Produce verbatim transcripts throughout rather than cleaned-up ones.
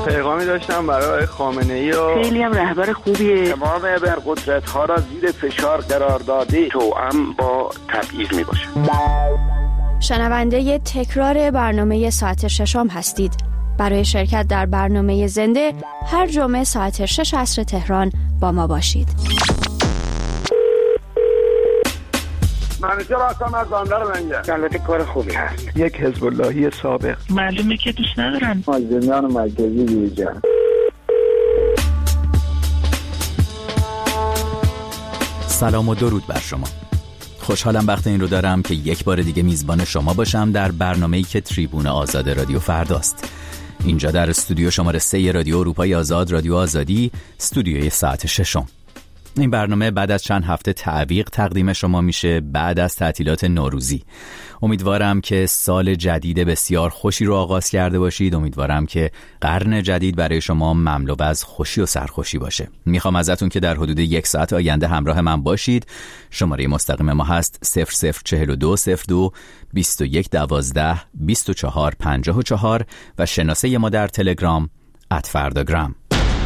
پیغامی داشتم برای خامنه‌ای و خیلی هم رهبر خوبیه. تمام ابرقدرت‌ها را زیر فشار قرار داده، توأم با تبعیض میباشه. شنونده تکرار برنامه ساعت ششم هستید. برای شرکت در برنامه زنده هر جمعه ساعت شش عصر تهران با ما باشید. منیجر هستم از بندر منجر. البته کار خوبی هست. یک حزب اللهی سابق. معلومه که دوست ندارن. مازنیان مرکزی دیجان. سلام و درود بر شما. خوشحالم وقت این رو دارم که یک بار دیگه میزبان شما باشم در برنامه‌ای که تریبون آزاد رادیو فرداست. اینجا در استودیو شماره سه رادیو اروپای آزاد، رادیو آزادی، استودیوی ساعت ششم. این برنامه بعد از چند هفته تعویق تقدیم شما میشه بعد از تعطیلات نوروزی. امیدوارم که سال جدید بسیار خوشی رو آغاز کرده باشید. امیدوارم که قرن جدید برای شما مملو از خوشی و سرخوشی باشه. میخوام ازتون که در حدود یک ساعت آینده همراه من باشید. شماره مستقیم ما هست صفر صفر چهل و دو صفر دو بیست و یک دوازده بیست و چهار پنجاه و چهار و شناسه ما در تلگرام ات فرداگرام.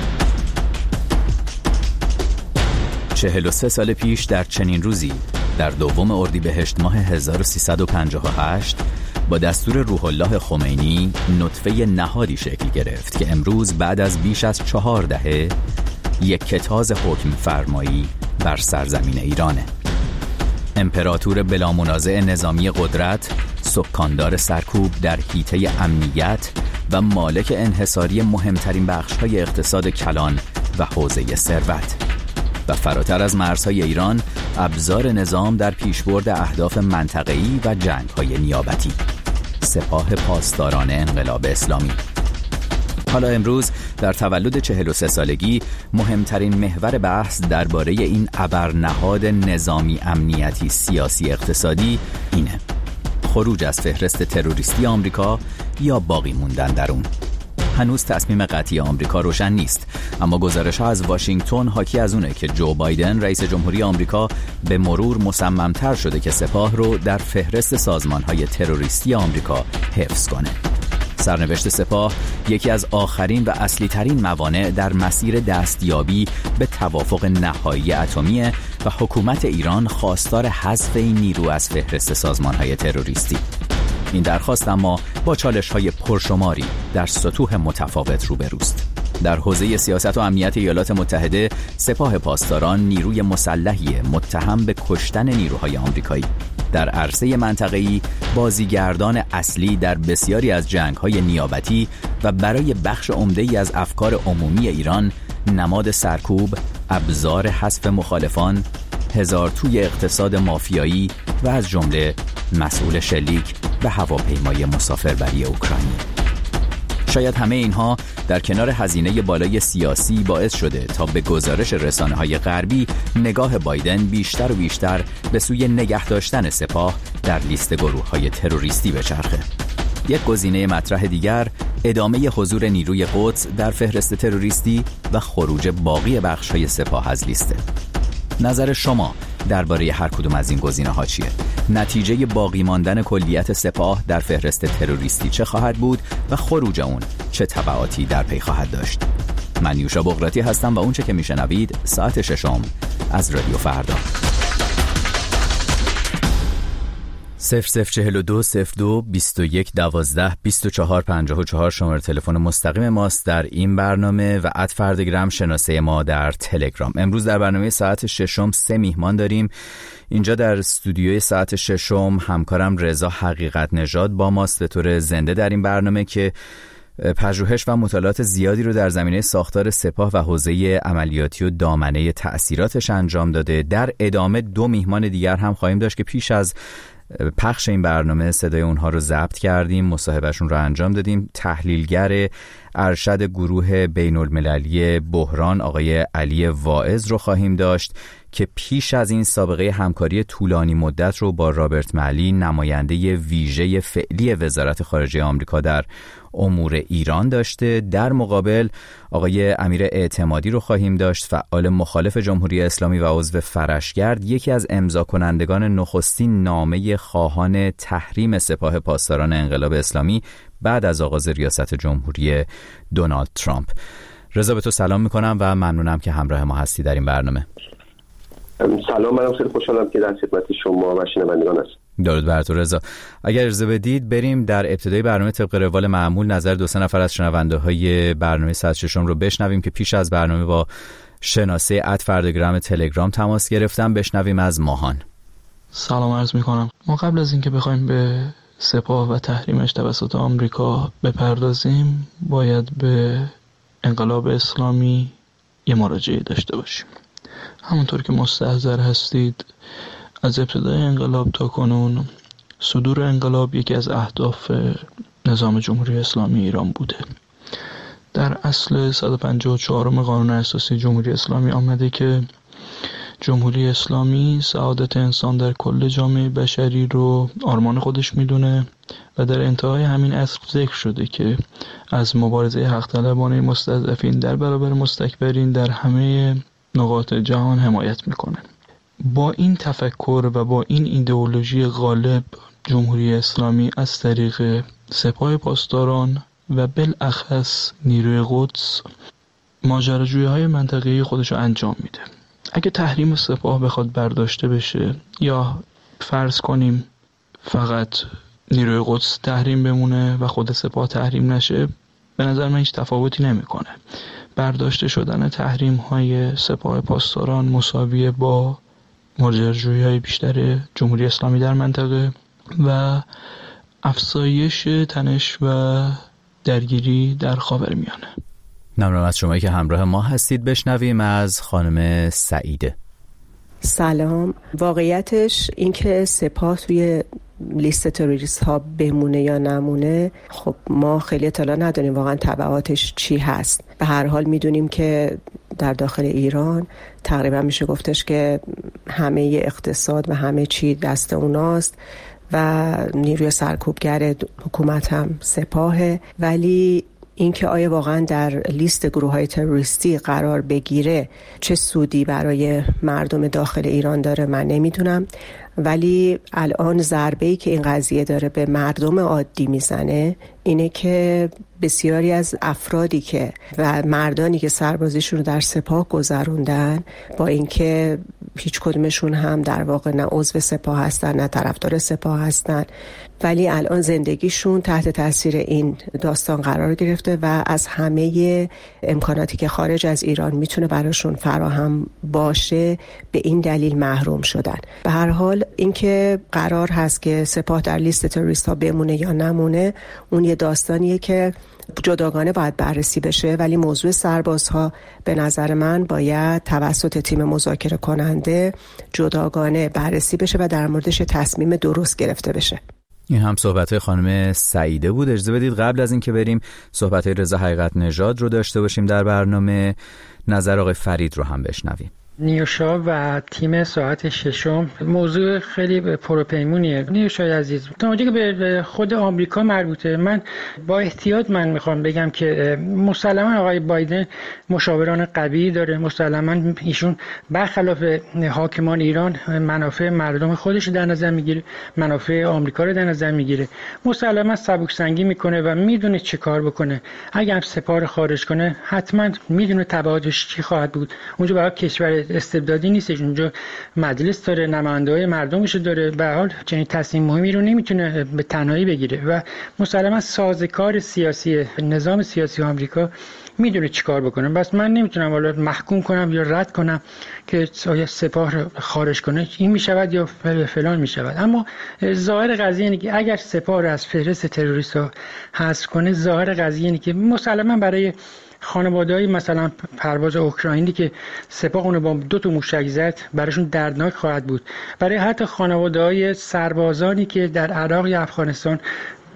چهل و سه سال پیش در چنین روزی در دوم اردیبهشت ماه هزار و سیصد و پنجاه و هشت با دستور روح الله خمینی نطفه نهادی شکل گرفت که امروز بعد از بیش از چهار دهه یک کتاز حکم فرمایی بر سرزمین ایرانه. امپراتور بلامنازع نظامی قدرت، سکاندار سرکوب در حیطه امنیت و مالک انحصاری مهمترین بخش‌های اقتصاد کلان و حوزه ثروت و فراتر از مرزهای ایران ابزار نظام در پیشبرد اهداف منطقه‌ای و جنگ‌های نیابتی، سپاه پاسداران انقلاب اسلامی. حالا امروز در تولد چهل و سه سالگی مهمترین محور بحث درباره این ابرنهاد نظامی امنیتی سیاسی اقتصادی اینه: خروج از فهرست تروریستی آمریکا یا باقی موندن در اون. هنوز تصمیم قطعی آمریکا روشن نیست، اما گزارش‌ها از واشنگتن حاکی از اونه که جو بایدن رئیس جمهوری آمریکا به مرور مصمم‌تر شده که سپاه رو در فهرست سازمان‌های تروریستی آمریکا حفظ کنه. سرنوشت سپاه یکی از آخرین و اصلی ترین موانع در مسیر دستیابی به توافق نهایی اتمیه و حکومت ایران خواستار حذف این نیرو از فهرست سازمان‌های تروریستی. این درخواست اما با چالش‌های پرشماری در سطوح متفاوت روبروست. در حوزه سیاست و امنیت ایالات متحده، سپاه پاسداران نیروی مسلحی متهم به کشتن نیروهای آمریکایی. در عرصه منطقه‌ای بازیگردان اصلی در بسیاری از جنگ‌های نیابتی و برای بخش عمده‌ای از افکار عمومی ایران نماد سرکوب، ابزار حذف مخالفان، هزار توی اقتصاد مافیایی و از جمله مسئول شلیک و هواپیمای مسافربری اوکراینی. شاید همه اینها در کنار هزینه بالای سیاسی باعث شده تا به گزارش رسانه‌های غربی نگاه بایدن بیشتر و بیشتر به سوی نگه داشتن سپاه در لیست گروه‌های تروریستی بچرخه. یک گزینه مطرح دیگر ادامه حضور نیروی قدس در فهرست تروریستی و خروج باقی بخش‌های سپاه از لیست. نظر شما درباره هر کدوم از این گزینه‌ها چیه؟ نتیجه باقی ماندن کلیت سپاه در فهرست تروریستی چه خواهد بود و خروج اون چه تبعاتی در پی خواهد داشت؟ من یوشا بغراتی هستم و اون چه که میشنوید ساعت ششم از رادیو فردا. صفر صفر چهل و دو صفر دو بیست و یک دوازده بیست و چهار پنجاه و چهار شماره تلفن مستقیم ماست در این برنامه و ات فرداگرام شناسه ما در تلگرام. امروز در برنامه ساعت ششم سه میهمان داریم. اینجا در استودیوی ساعت ششم همکارم رضا حقیقت نژاد با ماست به طور زنده در این برنامه که پژوهش و مطالعات زیادی رو در زمینه ساختار سپاه و حوزه عملیاتی و دامنه تأثیراتش انجام داده. در ادامه دو میهمان دیگر هم خواهیم داشت که پیش از پخش این برنامه صدای اونها رو ضبط کردیم، مصاحبهشون رو انجام دادیم. تحلیلگر ارشد گروه بین المللی بحران آقای علی واعظ رو خواهیم داشت که پیش از این سابقه همکاری طولانی مدت رو با رابرت ملی، نماینده ویژه فعلی وزارت خارجه آمریکا در امور ایران داشته. در مقابل آقای امیر اعتمادی رو خواهیم داشت، فعال مخالف جمهوری اسلامی و عضو فرشگرد، یکی از امضا کنندگان نخستین نامه خواهان تحریم سپاه پاسداران انقلاب اسلامی بعد از آغاز ریاست جمهوری دونالد ترامپ. رضا، به تو سلام میکنم و ممنونم که همراه ما هستی در این برنامه. سلام، منم خیلی خوشحالم که در خدمت شما و شنوندگان هستم. درود بر تو رضا. اگر اجازه بدید بریم در ابتدای برنامه طبق روال معمول نظر دو سه نفر از شنونده های برنامه صد و شش رو بشنویم که پیش از برنامه با شناسه ات فردگرام تلگرام تماس گرفتم. بشنویم از ماهان. سلام عرض میکنم. ما قبل از اینکه بخوایم به سپاه و تحریمش توسط آمریکا بپردازیم باید به انقلاب اسلامی یه مراجعه داشته باشیم. همونطور که مستحضر هستید از ابتدای انقلاب تا کنون صدور انقلاب یکی از اهداف نظام جمهوری اسلامی ایران بوده. در اصل صد و پنجاه و چهار قانون اساسی جمهوری اسلامی آمده که جمهوری اسلامی سعادت انسان در کل جامعه بشری رو آرمان خودش میدونه و در انتهای همین اصل ذکر شده که از مبارزه حق طلبانه مستضعفین در برابر مستکبرین در همه نقاط جهان حمایت میکنه. با این تفکر و با این ایدئولوژی غالب جمهوری اسلامی از طریق سپاه پاسداران و بالاخص نیروی قدس ماجراجویی های منطقه‌ای خودش رو انجام میده. اگه تحریم سپاه بخواد برداشته بشه یا فرض کنیم فقط نیروی قدس تحریم بمونه و خود سپاه تحریم نشه، به نظر من هیچ تفاوتی نمیکنه. برداشته شدن تحریم های سپاه پاسداران مساویه با ماجراجویی های بیشتر جمهوری اسلامی در منطقه و افزایش تنش و درگیری در خاورمیانه. ممنونم از شمایی که همراه ما هستید. بشنویم از خانم سعیده. سلام. واقعیتش این که سپاه توی لیست تروریست ها بمونه یا نمونه، خب ما خیلی اطلاع نداریم واقعا تبعاتش چی هست. به هر حال میدونیم که در داخل ایران تقریبا میشه گفتش که همه اقتصاد و همه چی دست اوناست و نیروی سرکوبگر حکومت هم سپاهه، ولی اینکه آیا واقعا در لیست گروه‌های تروریستی قرار بگیره چه سودی برای مردم داخل ایران داره من نمیدونم، ولی الان ضربه‌ای که این قضیه داره به مردم عادی میزنه اینه که بسیاری از افرادی که و مردانی که سربازیشون رو در سپاه گذروندن با اینکه هیچ کدومشون هم در واقع نه عضو سپاه هستن نه طرفدار سپاه هستن، ولی الان زندگیشون تحت تاثیر این داستان قرار گرفته و از همه امکاناتی که خارج از ایران میتونه براشون فراهم باشه به این دلیل محروم شدن. به هر حال اینکه قرار هست که سپاه در لیست تروریست ها بمونه یا نمونه اون یه داستانیه که جداگانه باید بررسی بشه، ولی موضوع سربازها به نظر من باید توسط تیم مذاکره کننده جداگانه بررسی بشه و در موردش تصمیم درست گرفته بشه. این هم صحبت‌های خانم سعیده بود. اجازه بدید قبل از این که بریم صحبت‌های رضا حقیقت نژاد رو داشته باشیم در برنامه، نظر آقای فرید رو هم بشنویم. نیوشا و تیم ساعت ششم موضوع خیلی پروپیمونیه. نیوشای عزیز، تا اونجایی که به خود آمریکا مربوطه، من با احتیاط من میخوام بگم که مسلما آقای بایدن مشاوران قوی داره، مسلما ایشون برخلاف حاکمان ایران منافع مردم خودش در نظر میگیره، منافع آمریکا رو در نظر میگیره، مسلما سبک سنگی میکنه و میدونه چه کار بکنه. اگر سپاه خارج کنه حتما میدونه تبعاتش چی خواهد بود. اونجا برای کشور استبدادی نیستش، اونجا مجلس داره، نماینده‌های مردمش داره، به هر حال چنین تصمیم مهمی رو نمیتونه به تنهایی بگیره و مسلما سازوکار سیاسی نظام سیاسی آمریکا میدونه چیکار بکنه. بس من نمیتونم والا محکوم کنم یا رد کنم که آیا سپاه رو خارج کنه این میشود یا فلان میشود، اما ظاهر قضیه اینه که اگر سپاه رو از فهرست تروریست‌ها حذف کنه، ظاهر قضیه اینه که مسلما برای خانواده‌های مثلا پرواز اوکراینی که سپاه اونو با دو تا موشک زد براشون دردناک خواهد بود. برای حتی خانواده‌های سربازانی که در عراق یا افغانستان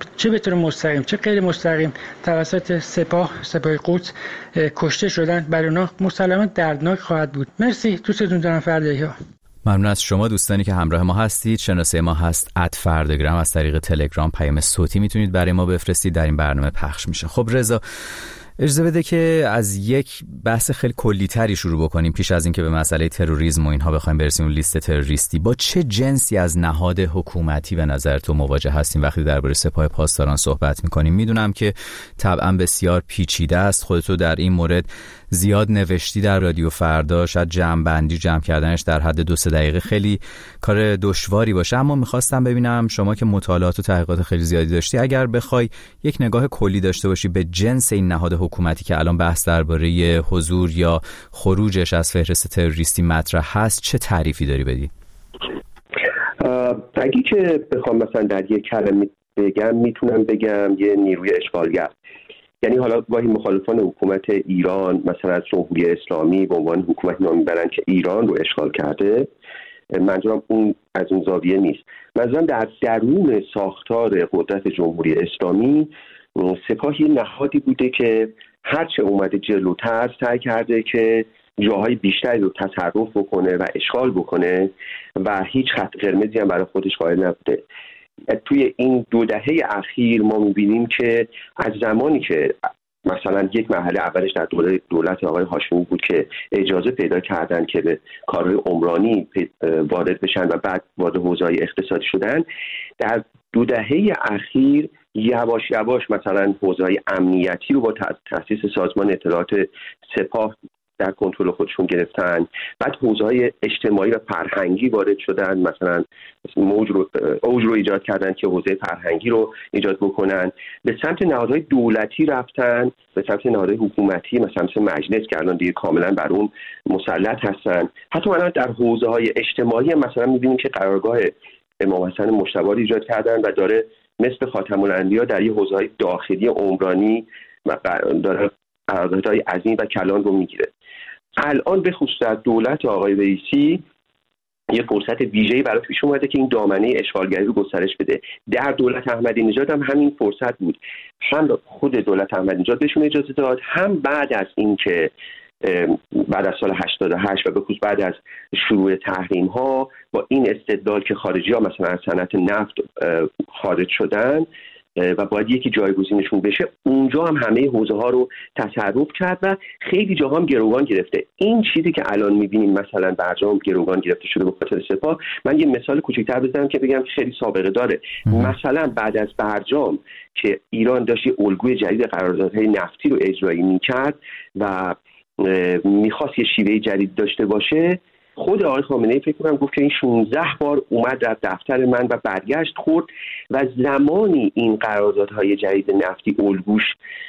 چه به طور مستقیم چه غیر مستقیم توسط سپاه سپاه قدس کشته شدن، برای اونا مسلماً دردناک خواهد بود. مرسی، دوستتون دارم فردایی‌ها. ممنون از شما دوستانی که همراه ما هستید. شناسه ما هست ات فرداگرام، از طریق تلگرام پیام صوتی میتونید برای ما بفرستید، در این برنامه پخش میشه. خب رضا، اجازه بده که از یک بحث خیلی کلی‌تری شروع بکنیم پیش از اینکه به مسئله تروریسم و اینها بخوایم برسیم اون لیست تروریستی. با چه جنسی از نهاد حکومتی به نظر تو مواجه هستیم وقتی درباره سپاه پاسداران صحبت می‌کنیم؟ میدونم که طبعا بسیار پیچیده است، خودتو در این مورد زیاد نوشتی در رادیو فردا، شاید جمع بندی جمع کردنش در حد دو سه دقیقه خیلی کار دشواری باشه، اما میخواستم ببینم شما که مطالعات و تحقیقات خیلی زیادی داشتی، اگر بخوای یک نگاه کلی داشته باشی به جنس این نهاد حکومتی که الان بحث درباره حضور یا خروجش از فهرست تروریستی مطرح هست، چه تعریفی داری بدی؟ اگه که بخوام مثلا در یک کلمه بگم، میتونم بگم یه نیروی اشغالگر. یعنی حالا گاهی مخالفان حکومت ایران مثلا از جمهوری اسلامی به عنوان حکومت نام میبرن که ایران رو اشغال کرده، منظورم اون از اون زاویه نیست. منظورم در درون ساختار قدرت جمهوری اسلامی سپاه یه نهادی بوده که هرچه اومده جلوتر سعی کرده که جاهای بیشتری رو تصرف بکنه و اشغال بکنه و هیچ خط قرمزی هم برای خودش قائل نبوده. توی این دو دهه اخیر ما می‌بینیم که از زمانی که مثلا یک مرحله اولش در دولت دولت آقای هاشمی بود که اجازه پیدا کردن که به کارهای عمرانی وارد بشن و بعد وارد حوزه‌های اقتصادی شدن، در دو دهه اخیر یواش یواش مثلا حوزه‌های امنیتی رو با تأسیس سازمان اطلاعات سپاه در کنترل خودشون گرفتن، بعد حوزه‌های اجتماعی و فرهنگی وارد شدن، مثلا موج رو اوج رو ایجاد کردن که حوزه فرهنگی رو ایجاد بکنن، به سمت نهادهای دولتی رفتن، به سمت نهادهای حکومتی مثلا مثل مجلس که الان دیگه کاملا بر اون مسلط هستن. حتی الان در حوزه‌های اجتماعی مثلا می‌بینیم که قرارگاه امام حسن مجتبی رو ایجاد کردن و داره مثل خاتم الانبیا در یه حوزه‌های داخلی عمرانی و داره قراردادهای عظیم و کلان رو میگیره. الان به خصوص در دولت آقای رئیسی یه فرصت ویژه‌ای برای پیش اومده که این دامنه اشغالگری رو گسترش بده. در دولت احمدی نژاد هم همین فرصت بود، هم خود دولت احمدی نژاد بهشون اجازه داد، هم بعد از این که بعد از سال هشتاد و هشت و به خصوص بعد از شروع تحریم ها با این استدلال که خارجی ها مثلا از صنعت نفت خارج شدن و باید یکی جایگزینشون بشه، اونجا هم همه حوزه ها رو تصرف کرد و خیلی جاها هم گروگان گرفته. این چیزی که الان میبینیم مثلا برجام گروگان گرفته شده به خاطر سپاه، من یه مثال کوچیک‌تر بزنم که بگم خیلی سابقه داره. مثلا بعد از برجام که ایران داشت یه الگوی جدید قراردادهای نفتی رو اجرایی میکرد و میخواست یه شیوه جدید داشته باشه، خود آقای خامنه‌ای فکر کنم گفت که این شانزده بار اومد در دفتر من و برگشت خورد و زمانی این قراردادهای جدید نفتی الگوش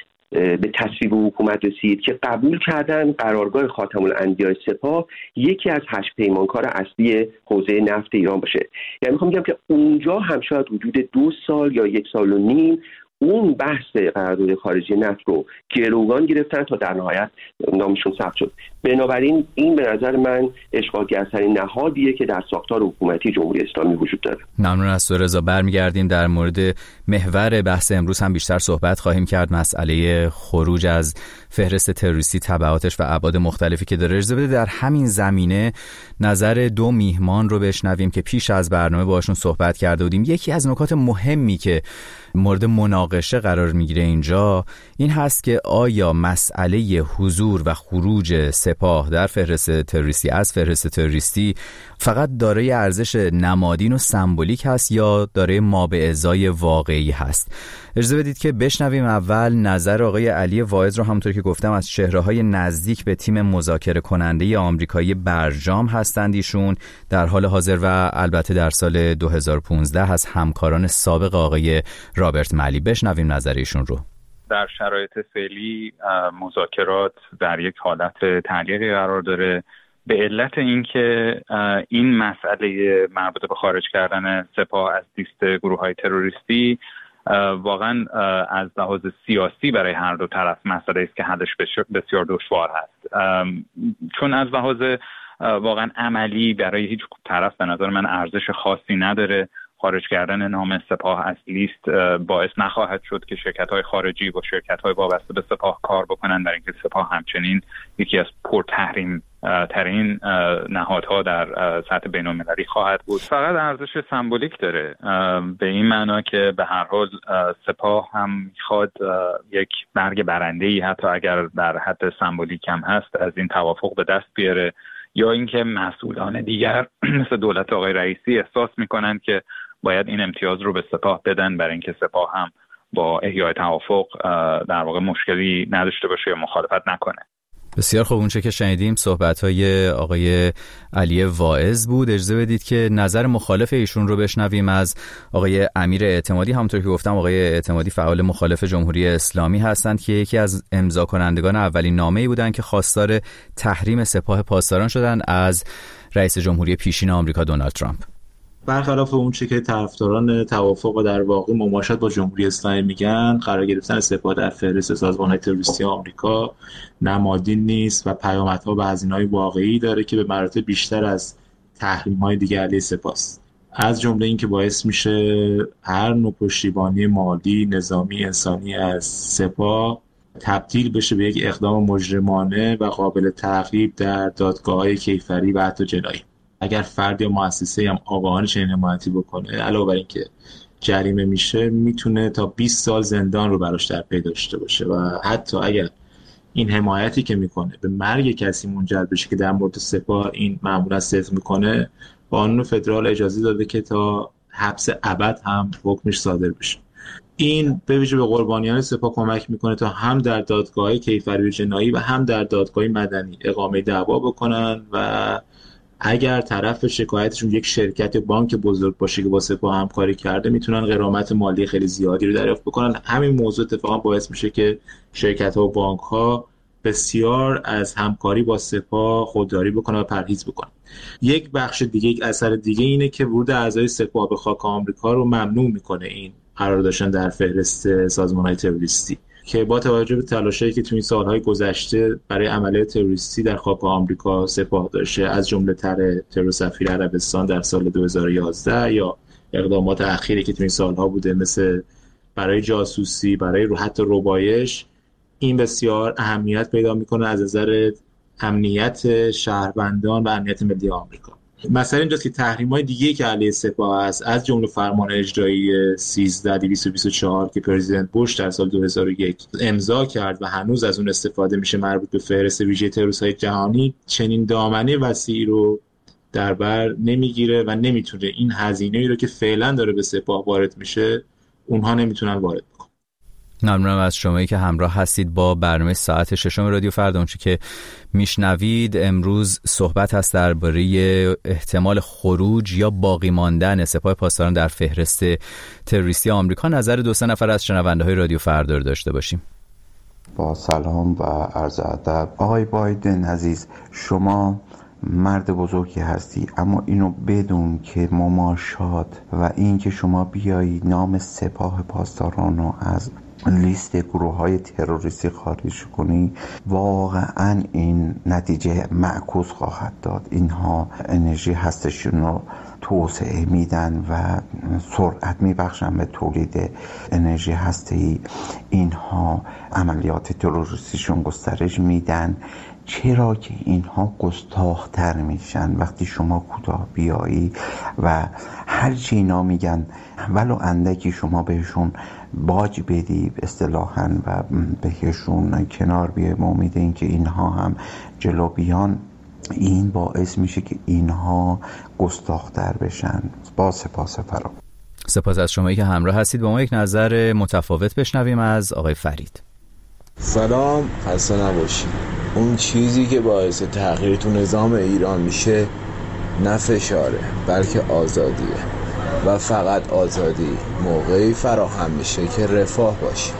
به تصویب حکومت رسید که قبول کردن قرارگاه خاتم الانبیاء سپاه یکی از هشت پیمانکار اصلی حوزه نفت ایران باشه. یعنی میخوام بگم که اونجا هم شاید حدود دو سال یا یک سال و نیم اون بحث قرارداد خارجی نفت رو گروگان گرفتن تا در نهایت نامشون ثبت شد. بنابراین این به نظر من اشغالگرترین نهادیه که در ساختار حکومتی جمهوری اسلامی وجود داره. ممنون از تو رضا. برمیگردیم در مورد محور بحث امروز هم بیشتر صحبت خواهیم کرد، مسئله خروج از فهرست تروریستی، تبعاتش و ابعاد مختلفی که داره. اجازه بده در همین زمینه نظر دو میهمان رو بشنویم که پیش از برنامه باشون صحبت کرده بودیم. یکی از نکات مهمی که مورد مناقشه قرار میگیره اینجا این هست که آیا مسئله حضور و خروج سپاه در فهرست تروریستی از فهرست تروریستی فقط دارای ارزش نمادین و سمبولیک هست یا دارای ما به ازای واقعی هست؟ اجازه بدید که بشنویم اول نظر آقای علی واعظ رو، همونطور که گفتم از چهره‌های نزدیک به تیم مذاکره کننده آمریکایی برجام هستند. ایشون در حال حاضر و البته در سال دو هزار و پانزده از همکاران سابق آقای رابرت ملی. بشنویم نظر ایشون رو. در شرایط فعلی مذاکرات در یک حالت تعلیقی قرار داره به علت اینکه این مسئله مربوط به خارج کردن سپاه از لیست گروه‌های تروریستی واقعا از لحاظ سیاسی برای هر دو طرف مسئله است که حلش بسیار دشوار هست، چون از لحاظ واقعا عملی برای هیچ طرف به نظر من ارزش خاصی نداره خارج کردن نام سپاه از لیست باعث نخواهد شد که شرکت‌های خارجی با شرکت‌های وابسته به سپاه کار بکنن، برای اینکه سپاه همچنین یکی از پرتحریم ترین نهادها در سطح بین‌المللی خواهد بود. فقط ارزش سمبولیک داره، به این معنا که به هر حال سپاه هم میخواد یک برگ برنده‌ای حتی اگر در حد سمبولیک هم هست از این توافق به دست بیاره، یا اینکه مسئولان دیگر مثل دولت آقای رئیسی احساس میکنن که باید این امتیاز رو به سپاه بدن برای اینکه سپاه هم با احیای توافق در واقع مشکلی نداشته باشه یا مخالفت نکنه. بسیار خوب، اونچه که شنیدیم صحبت‌های آقای علی واعظ بود. اجازه بدید که نظر مخالف ایشون رو بشنویم از آقای امیر اعتمادی. همونطور که گفتم آقای اعتمادی فعال مخالف جمهوری اسلامی هستند که یکی از امضا کنندگان اولین نامه‌ای بودند که خواستار تحریم سپاه پاسداران شدند از رئیس جمهوری پیشین آمریکا دونالد ترامپ. برخلاف اون چه که طرفداران توافق و در واقع مماشات با جمهوری اسلامی میگن، قرار گرفتن سپاه در فهرست سازمان‌های تروریستی آمریکا نمادین نیست و پیامدها و هزینه‌های واقعی داره که به مراتب بیشتر از تحریم‌های دیگه علیه سپاه است. از جمله این که باعث میشه هر نوع پشتیبانی مالی، نظامی، انسانی از سپاه تبدیل بشه به یک اقدام مجرمانه و قابل تعقیب در دادگاه‌های کیفری و حتی جنایی. اگر فرد یا مؤسسه هم آگاهانه چنین حمایتی بکنه، علاوه بر اینکه جریمه میشه، میتونه تا بیست سال زندان رو براش در پی داشته باشه و حتی اگر این حمایتی که میکنه به مرگ کسی منجر بشه که در مورد سپاه این معمولا صدق میکنه، قانون فدرال اجازه داده که تا حبس ابد هم حکمش صادر بشه. این به ویژه به قربانیان سپاه کمک میکنه تا هم در دادگاه‌های کیفری و جنایی و هم در دادگاه مدنی اقامه دعوا بکنن و اگر طرف شکایتشون یک شرکت یا بانک بزرگ باشه که با سپاه همکاری کرده، میتونن غرامت مالی خیلی زیادی رو دریافت بکنن. همین موضوع اتفاقا باعث میشه که شرکت‌ها و بانک‌ها بسیار از همکاری با سپاه خودداری بکنن و پرهیز بکنن. یک بخش دیگه، یک اثر دیگه اینه که ورود اعضای سپاه به خاک آمریکا رو ممنوع میکنه این قرار داشتن در فهرست سازمان‌های تروریستی، که با توجه به تلاشایی که تو این سالهای گذشته برای عملیات تروریستی در خاک آمریکا سپاه داشته، از جمله طرح ترور سفیر عربستان در سال دو هزار و یازده یا اقدامات اخیری که تو این سالها بوده مثل برای جاسوسی، برای رو حتی ربایش، این بسیار اهمیت پیدا میکنه از نظر امنیت شهروندان و امنیت ملی آمریکا. مثلا اینجاست که تحریم‌های دیگه‌ای که علیه سپاه است، از جمله فرمان اجرایی سیزده دویست و بیست و چهار که پرزیدنت بوش در سال دو هزار و یک امضا کرد و هنوز از اون استفاده میشه، مربوط به فهرست ویژه تروریست‌های جهانی، چنین دامنه وسیعی رو در بر نمیگیره و نمیتونه این هزینه‌ای رو که فعلا داره به سپاه وارد میشه، اونها نمیتونن وارد بکنن. ممنونم از شمایی که همراه هستید با برنامه ساعت ششم رادیو فردا. اونچه که میشنوید امروز صحبت هست درباره احتمال خروج یا باقی ماندن سپاه پاسداران در فهرست تروریستی آمریکا. نظر دو سه نفر از شنونده های رادیو فردا رو داشته باشیم. با سلام و عرض ادب. آقای بایدن عزیز، شما مرد بزرگی هستی، اما اینو بدون که مماشات و این که شما بیایی نام سپاه پاسداران رو از لیست گروه های تروریستی خارج کنی، واقعا این نتیجه معکوس خواهد داد. اینها انرژی هستشون رو توسعه میدن و سرعت میبخشن به تولید انرژی هسته‌ای. اینها عملیات تروریستیشون گسترش میدن. چرا که اینها گستاخ‌تر میشن وقتی شما کوتاه بیایی و هر چی اینا میگن ولو اندکی شما بهشون باج بدی اصطلاحاً و بهشون کنار بیای با امید این که اینها هم جلو بیان، این باعث میشه که اینها گستاخ‌تر بشن. با سپاس فرا. سپاس از شمایی که همراه هستید. با ما یک نظر متفاوت بشنویم از آقای فرید. سلام، خسته نباشید. اون چیزی که باعث تغییر تو نظام ایران میشه نه فشاره بلکه آزادیه و فقط آزادی موقعی فراهم میشه که رفاه باشه.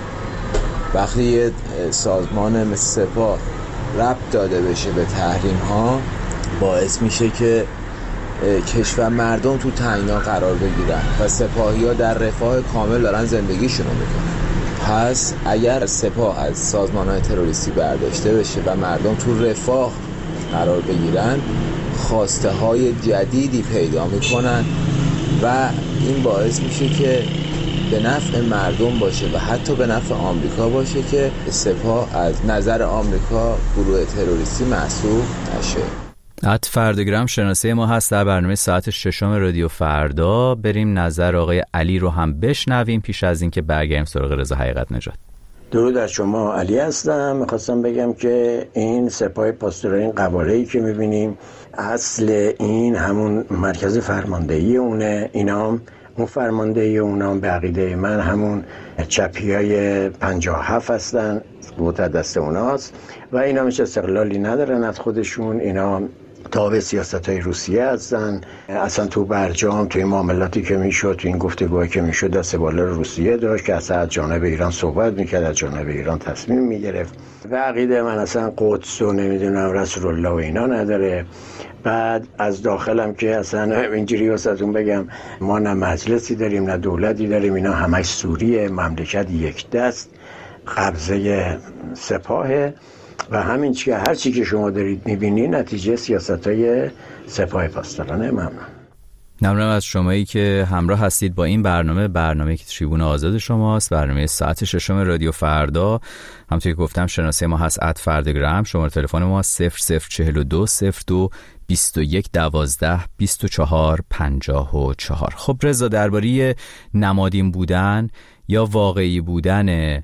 وقتی یه سازمان مثل سپاه ربط داده بشه به تحریم ها، باعث میشه که کشور مردم تو تنگنا قرار بگیرن و سپاهی ها در رفاه کامل دارن زندگیشون رو میکنن. پس اگر سپاه از سازمان‌های تروریستی برداشته بشه و مردم تو رفاه قرار بگیرن، خواسته های جدیدی پیدا میکنن و این باعث میشه که به نفع مردم باشه و حتی به نفع آمریکا باشه که سپاه از نظر آمریکا گروه تروریستی محسوب نشه. ات فردگرام شناسه ما هست در برنامه ساعت ششم رادیو فردا. بریم نظر آقای علی رو هم بشنویم پیش از اینکه برگردیم سراغ رضا حقیقت نژاد. درود از شما، علی هستم. میخواستم بگم که این سپاه پاسداران، این قواره‌ای که میبینیم اصل این همون مرکز فرماندهی اونه. اینا اون فرماندهی اونا به عقیده من همون چپیای پنجاه و هفت هستن، قوت دست اوناست و اینا هیچ استقلالی ندارن از خودشون. اینا تابع سیاست‌های روسیه هستن. اصلا تو برجام، توی معاملاتی که میشد، تو این گفتگوهایی که میشد، دست بالا روسیه داشت که اصلا از جانب ایران صحبت میکرد، از جانب ایران تصمیم میگرفت. و عقیده من اصلا قدس و نمیدونم رسول الله و اینا نداره. بعد از داخلم که اصلا اینجوری واسهتون بگم، ما نه مجلسی داریم نه دولتی داریم، اینا همش سوریه، مملکت یک دست، قبضه سپاهه و همین چیه هر چی که شما دارید میبینی نتیجه سیاستای سپاه پاسدارانه. ممنون. ممنونم از شمایی که همراه هستید با این برنامه، برنامه که تریبون آزاد شماست، برنامه ساعت ششم رادیو فردا. همونطور که گفتم شناسه ما هست ات فردگرام، شماره تلفن ما صفر صفر چهل و دو صفر دو بیست و یک دوازده بیست و چهار پنجاه و چهار. خب رضا، درباره نمادین بودن یا واقعی بودن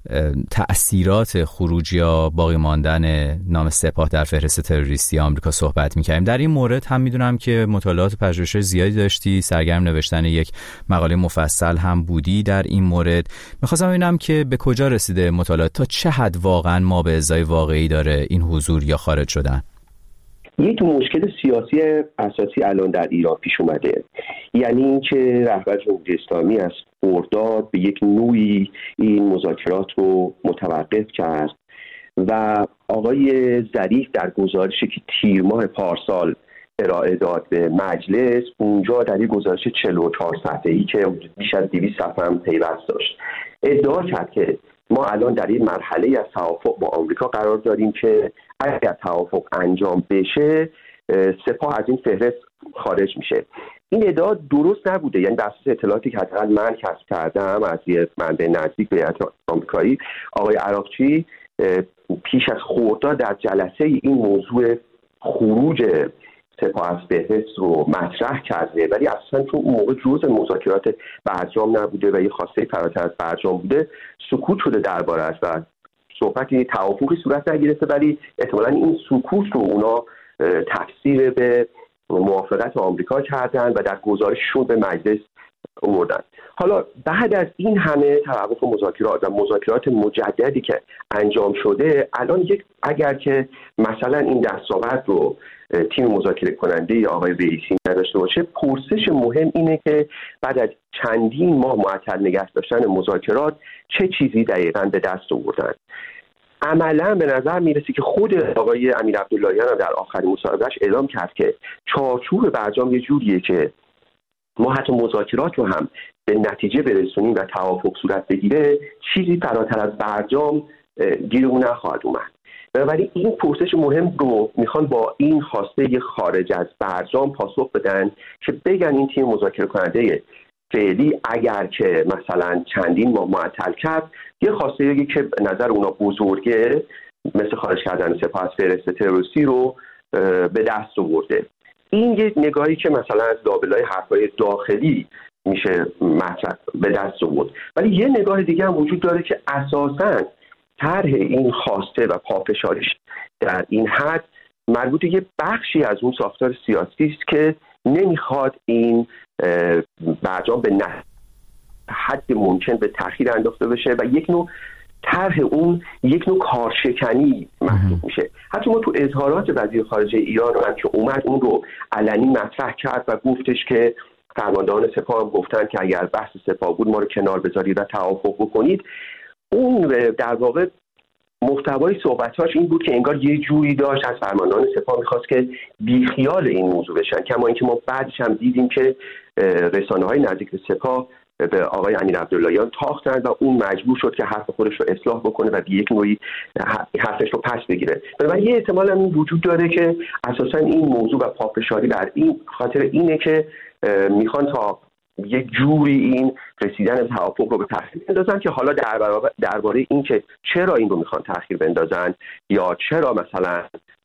تأثیرات خروج یا باقی ماندن نام سپاه در فهرست تروریستی آمریکا صحبت می‌کردیم. در این مورد هم میدونم که مطالعات و پژوهش زیادی داشتی، سرگرم نوشتن یک مقاله مفصل هم بودی در این مورد. می‌خواستم ببینم که به کجا رسیده مطالعات، تا چه حد واقعا ما به ازای واقعی داره این حضور یا خارج شدن؟ یک مشکل سیاسی اساسی الان در ایران پیش اومده، یعنی اینکه رهبر جمهوری اسلامی از خرداد به یک نوعی این مذاکرات رو متوقف کرد و آقای ظریف در گزارشی که تیر ماه پارسال ارائه داد به مجلس، اونجا در یک گزارش چهل و چهار صفحه‌ای که بیش از دویست صفحه هم پیوست داشت، ادعا کرد که ما الان در این مرحله از توافق با آمریکا قرار داریم که اگر توافق انجام بشه سپاه از این فهرست خارج میشه. این ادعا درست نبوده، یعنی بر اساس اطلاعاتی که حداقل من کسب کردم از یه منبع نزدیک به هیئت آمریکایی، آقای عراقچی پیش از خرداد در جلسه این موضوع خروج سپاه از فهرست رو مطرح کرده، ولی اصلا چون اون موقع جزء مذاکرات برجام نبوده و یه خواسته فراتر از برجام بوده، سکوت شده درباره‌اش و صحبتی توافقی صورت نگرفته، ولی احتمالاً این سکوت رو اونا تفسیر به موافقت آمریکا کردن و در گزارششون به مجلس آوردن. حالا بعد از این همه توقف مذاکرات و مذاکرات مجددی که انجام شده، الان یک اگر که مثلا این دستاورد رو تیم مذاکره کننده آقای رئیسی نداشته باشه، پرسش مهم اینه که بعد از چندین ماه معطل نگه داشتن مذاکرات چه چیزی دقیقاً به دست آوردن. عملا به نظر میرسه که خود آقای امیر عبداللهیان در آخرین مصاحبهش اعلام کرد که چارچوب برجام یه جوریه که ما حتی مذاکرات رو هم به نتیجه برسونیم و توافق صورت بگیره، چیزی فراتر از برجام گیرمون نخواهد اومد. بنابراین این پرسش مهم رو میخوان با این خواسته خارج از برجام پاسخ بدن که بگن این تیم مذاکره کننده فعلی اگر که مثلا چندین ماه معطل کرد، یه خواسته که به نظر اونا بزرگه مثل خارج کردن سپاه از فهرست تروریستی رو به دست آورده. این یه نگاهی که مثلا از لابلای حرفای داخلی میشه مطرح به دست آورد، ولی یه نگاه دیگه هم وجود داره که اساساً طرح این خواسته و پافشاریش در این حد مربوط یه بخشی از اون ساختار سیاسی است که نمیخواد این برجام به نه حد ممکن به تأخیر انداخته بشه و یک نوع طرح اون یک نوع کارشکنی محسوب میشه. حتی ما تو اظهارات وزیر خارجه ایران هم که اومد اون رو علنی مطرح کرد و گفتش که فرماندهان سپاه هم گفتن که اگر بحث سپاه بود ما رو کنار بذارید و توافق بکنید. اون در واقع محتوای صحبتاش این بود که انگار یه جوری داشت از فرماندهان سپاه میخواست که بیخیال این موضوع بشن، کما اینکه ما بعدش هم دیدیم که رسانه‌های نزدیک به سپاه به آقای امیر عبداللهیان تاختن و اون مجبور شد که حرف خودش رو اصلاح بکنه و به یک نوعی حرفش رو پس بگیره. بنابراین یه احتمال هم وجود داره که اساسا این موضوع و پافشاری بر این خاطر اینه که میخوان تا یک جوری این رسیدن به توافق رو به تأخیر بندازن که حالا در برابر درباره این که چرا این رو میخوان تأخیر بندازن یا چرا مثلا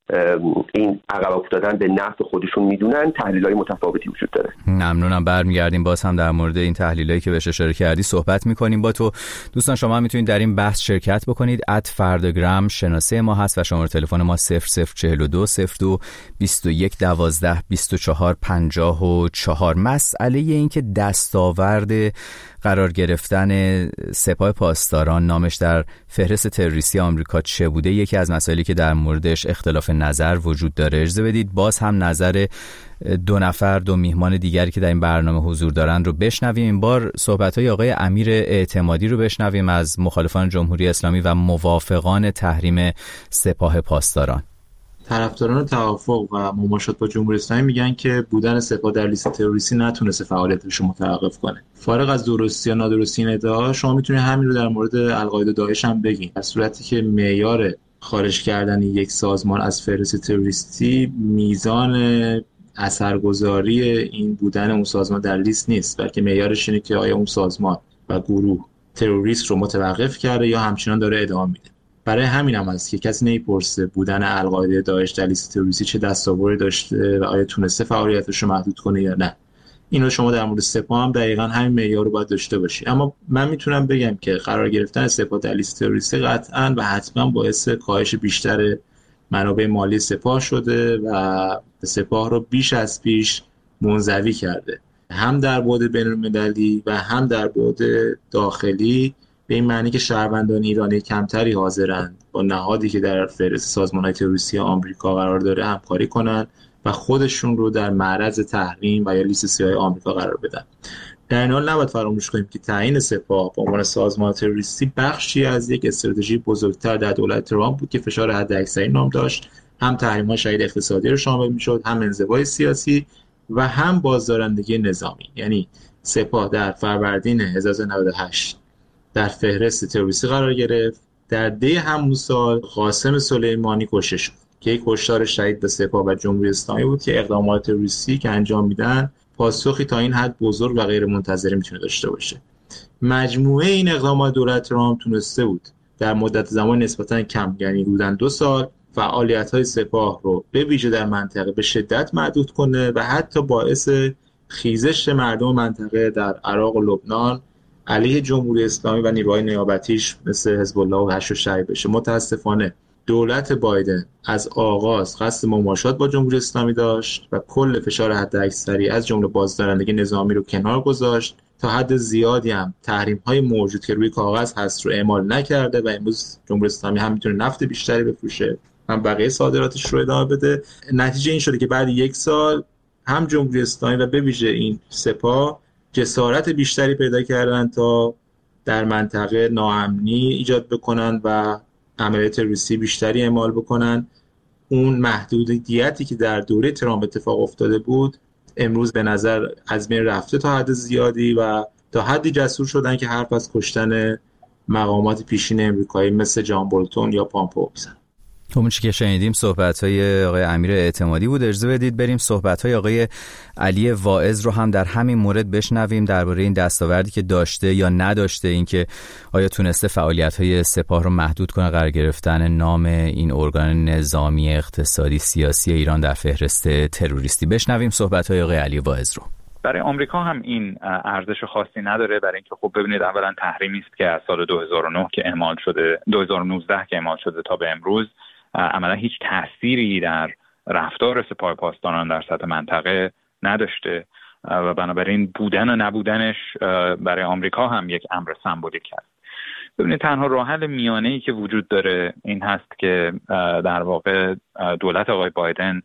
این عقب افتادن به نفع خودشون میدونن تحلیل‌های متفاوتی وجود داره. ممنونم. برمیگردیم باز هم در مورد این تحلیلایی که بهش اشاره کردی صحبت میکنیم با تو. دوستان شما هم میتونید در این بحث شرکت بکنید. ات فرداگرام شناسه ما هست و شماره تلفن ما صفر صفر چهل و دو صفر دو بیست و یک دوازده بیست و چهار پنجاه و چهار. مسئله این که دستاورد قرار گرفتن سپاه پاسداران نامش در فهرست تروریستی آمریکا چه بوده یکی از مسائلی که در موردش اختلاف نظر وجود داره. اجازه بدید باز هم نظر دو نفر دو میهمان دیگری که در این برنامه حضور دارن رو بشنویم. این بار صحبت‌های آقای امیر اعتمادی رو بشنویم از مخالفان جمهوری اسلامی و موافقان تحریم سپاه پاسداران. طرفداران توافق و مماشات با جمهوری اسلامی میگن که بودن سپاه در لیست تروریستی نتونسته فعالیتش رو متوقف کنه. فارغ از درستی یا نادرستی این ادعا، شما میتونید همین رو در مورد القاعده و داعش هم بگین. در صورتی که معیار خارج کردن یک سازمان از فهرست تروریستی میزان اثرگذاری این بودن اون سازمان در لیست نیست، بلکه معیارش اینه که آیا اون سازمان و گروه تروریست رو متوقف کرده یا همچنان داره ادامه میده. برای همین هم هست که کسی نمیپرسه بودن القاعده داعش در لیست تروریستی چه دستاوردی داشته و آیا تونسته فعالیتش رو محدود کنه یا نه. اینو شما در مورد سپاه هم دقیقاً همین معیار رو باید داشته باشی. اما من میتونم بگم که قرار گرفتن سپاه در لیست تروریستی قطعاً و حتما باعث کاهش بیشتر منابع مالی سپاه شده و سپاه رو بیش از پیش منزوی کرده، هم در بعد بین‌المللی و هم در بعد داخلی، به این معنی که شهروندان ایرانی کمتری حاضرند با نهادی که در فهرست سازمان‌های تروریستی آمریکا قرار داره همکاری کنند و خودشون رو در معرض تحریم و یا لیست سیاه آمریکا قرار بدن. در این حال نباید فراموش کنیم که تعیین سپاه به عنوان سازمان تروریستی بخشی از یک استراتژی بزرگتر در دولت ترامپ بود که فشار حداکثری نام داشت، هم تحریم‌های شدید اقتصادی رو شامل می‌شد، هم انزوای سیاسی و هم بازدارندگی نظامی. یعنی سپاه در فروردین هزار و سیصد و نود و هشت در فهرست تروریستی قرار گرفت. در دی همون سال قاسم سلیمانی کشته شد که یک کشتار شدید به سپاه و جمهوری اسلامی بود که اقدامات تروریستی که انجام میدن پاسخی تا این حد بزرگ و غیر منتظره میتونه داشته باشه. مجموعه این اقدامات دولت ترامپ تونسته بود در مدت زمان نسبتاً کم، یعنی حدوداً دو سال، فعالیت‌های سپاه رو به ویژه در منطقه به شدت محدود کنه و حتی باعث خیزش مردم منطقه در عراق و لبنان علیه جمهوری اسلامی و نیروهای نیابتیش مثل حزب الله و حشد شعبی بشه. متاسفانه دولت بایدن از آغاز قصد مماشات با جمهوری اسلامی داشت و کل فشار حداکثری از جمله بازدارندگی نظامی رو کنار گذاشت. تا حد زیادی هم تحریم‌های موجود که روی کاغذ هست رو اعمال نکرده و امروز جمهوری اسلامی هم میتونه نفت بیشتری بفروشه، هم بقیه صادراتش رو ادامه بده. نتیجه این شده که بعد یک سال هم جمهوری اسلامی و به ویژه این سپاه جسارت بیشتری پیدا کردن تا در منطقه ناامنی ایجاد بکنن و عملیات تروریستی بیشتری اعمال بکنن. اون محدودیتی که در دوره ترامپ اتفاق افتاده بود امروز به نظر از بین رفته تا حد زیادی و تا حدی جسور شدن که حرف از کشتن مقامات پیشین امریکایی مثل جان بولتون یا پامپئو میزنن. همون چی که شنیدیم صحبت‌های آقای امیر اعتمادی بود. اجازه بدید بریم صحبت‌های آقای علی واعظ رو هم در همین مورد بشنویم درباره این دستاوردی که داشته یا نداشته، اینکه آیا تونسته فعالیت‌های سپاه رو محدود کنه، قرار گرفتن نام این ارگان نظامی اقتصادی سیاسی ایران در فهرست تروریستی. بشنویم صحبت‌های آقای علی واعظ رو. برای آمریکا هم این ارزش خاصی نداره، برای اینکه خب ببینید اولا تحریمی است که از سال دو هزار و نه که اعمال شده، دو هزار و نوزده که اعمال شده تا به امروز عملا هیچ تأثیری در رفتار سپاه پاسداران در سطح منطقه نداشته و بنابراین بودن و نبودنش برای آمریکا هم یک امر سمبولیک است. ببینید تنها راه حل میانه‌ای که وجود داره این هست که در واقع دولت آقای بایدن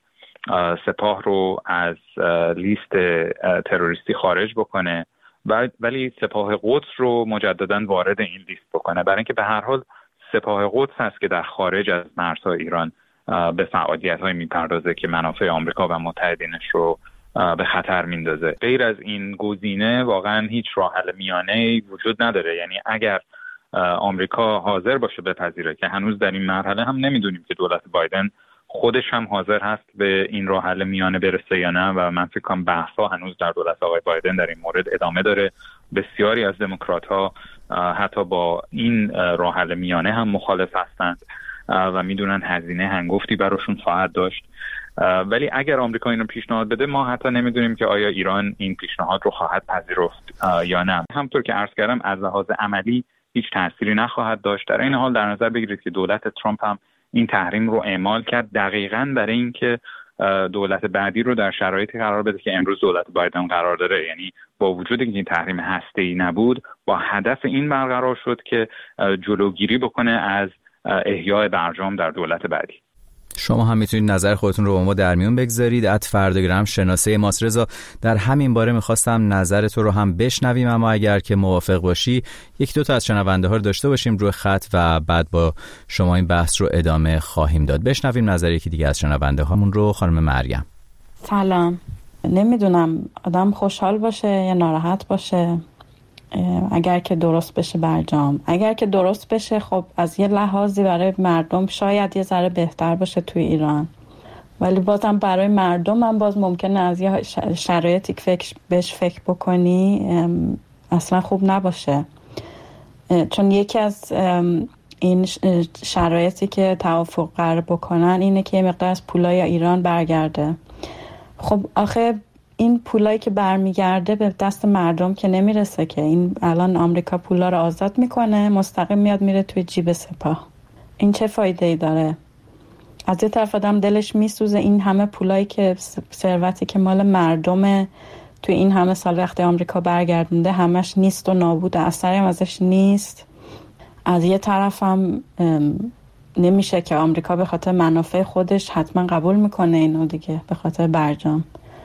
سپاه رو از لیست تروریستی خارج بکنه ولی سپاه قدس رو مجددا وارد این لیست بکنه، برای اینکه به هر حال سپاه قدس هست که در خارج از مرزهای ایران به فعالیت‌های میپردازه که منافع آمریکا و متحدینش رو به خطر میندازه. غیر از این گزینه واقعا هیچ راه حل میانه‌ای وجود نداره. یعنی اگر آمریکا حاضر باشه بپذیره که هنوز در این مرحله هم نمیدونیم که دولت بایدن خودش هم حاضر هست به این راه حل میانه برسه یا نه. و من فکر کنم بحث‌ها هنوز در دولت آقای بایدن در این مورد ادامه داره. بسیاری از دموکرات‌ها حتی با این راه حل میانه هم مخالف هستند و میدونن هزینه هنگفتی براشون خواهد داشت. ولی اگر آمریکا اینو پیشنهاد بده، ما حتی نمیدونیم که آیا ایران این پیشنهاد رو خواهد پذیرفت یا نه. همطور که عرض کردم از لحاظ عملی هیچ تأثیری نخواهد داشت. در این حال در نظر بگیرید که دولت ترامپ هم این تحریم رو اعمال کرد دقیقاً برای اینکه دولت بعدی رو در شرایطی قرار بده که امروز دولت بایدن قرار داره. یعنی با وجود اینکه این تحریم هسته‌ای نبود، با هدف این برقرار شد که جلوگیری بکنه از احیای برجام در دولت بعدی. شما هم میتونید نظر خودتون رو با ما در میون بگذارید. ات فرداگرام شناسه ماست. رضا، در همین باره میخواستم نظر تو رو هم بشنویم، اما اگر که موافق باشی یک دو تا از شنونده ها رو داشته باشیم روی خط و بعد با شما این بحث رو ادامه خواهیم داد. بشنویم نظر یکی دیگه از شنونده هامون رو. خانم مریم. سلام. نمیدونم آدم خوشحال باشه یا ناراحت باشه اگر که درست بشه برجام. اگر که درست بشه خب از یه لحاظی برای مردم شاید یه ذره بهتر باشه توی ایران، ولی بازم برای مردم هم باز ممکنه از یه شرایطی که فکر بهش فکر بکنی اصلا خوب نباشه. چون یکی از این شرایطی که توافق قرار بکنن اینه که یه مقدار از پولای ایران برگرده. خب آخه این پولایی که برمیگرده به دست مردم که نمیرسه که. این الان آمریکا پولا رو آزاد میکنه، مستقیم میاد میره توی جیب سپاه. این چه فایده ای داره؟ از یه طرف آدم دلش میسوزه این همه پولایی که ثروتی که مال مردمه توی این همه سال وقتی آمریکا برگردونده همش نیست و نابوده، اثری هم ازش نیست. از یه طرف هم نمیشه که آمریکا به خاطر منافع خودش حتما قبول میکنه اینو دیگه به خاطر برجام.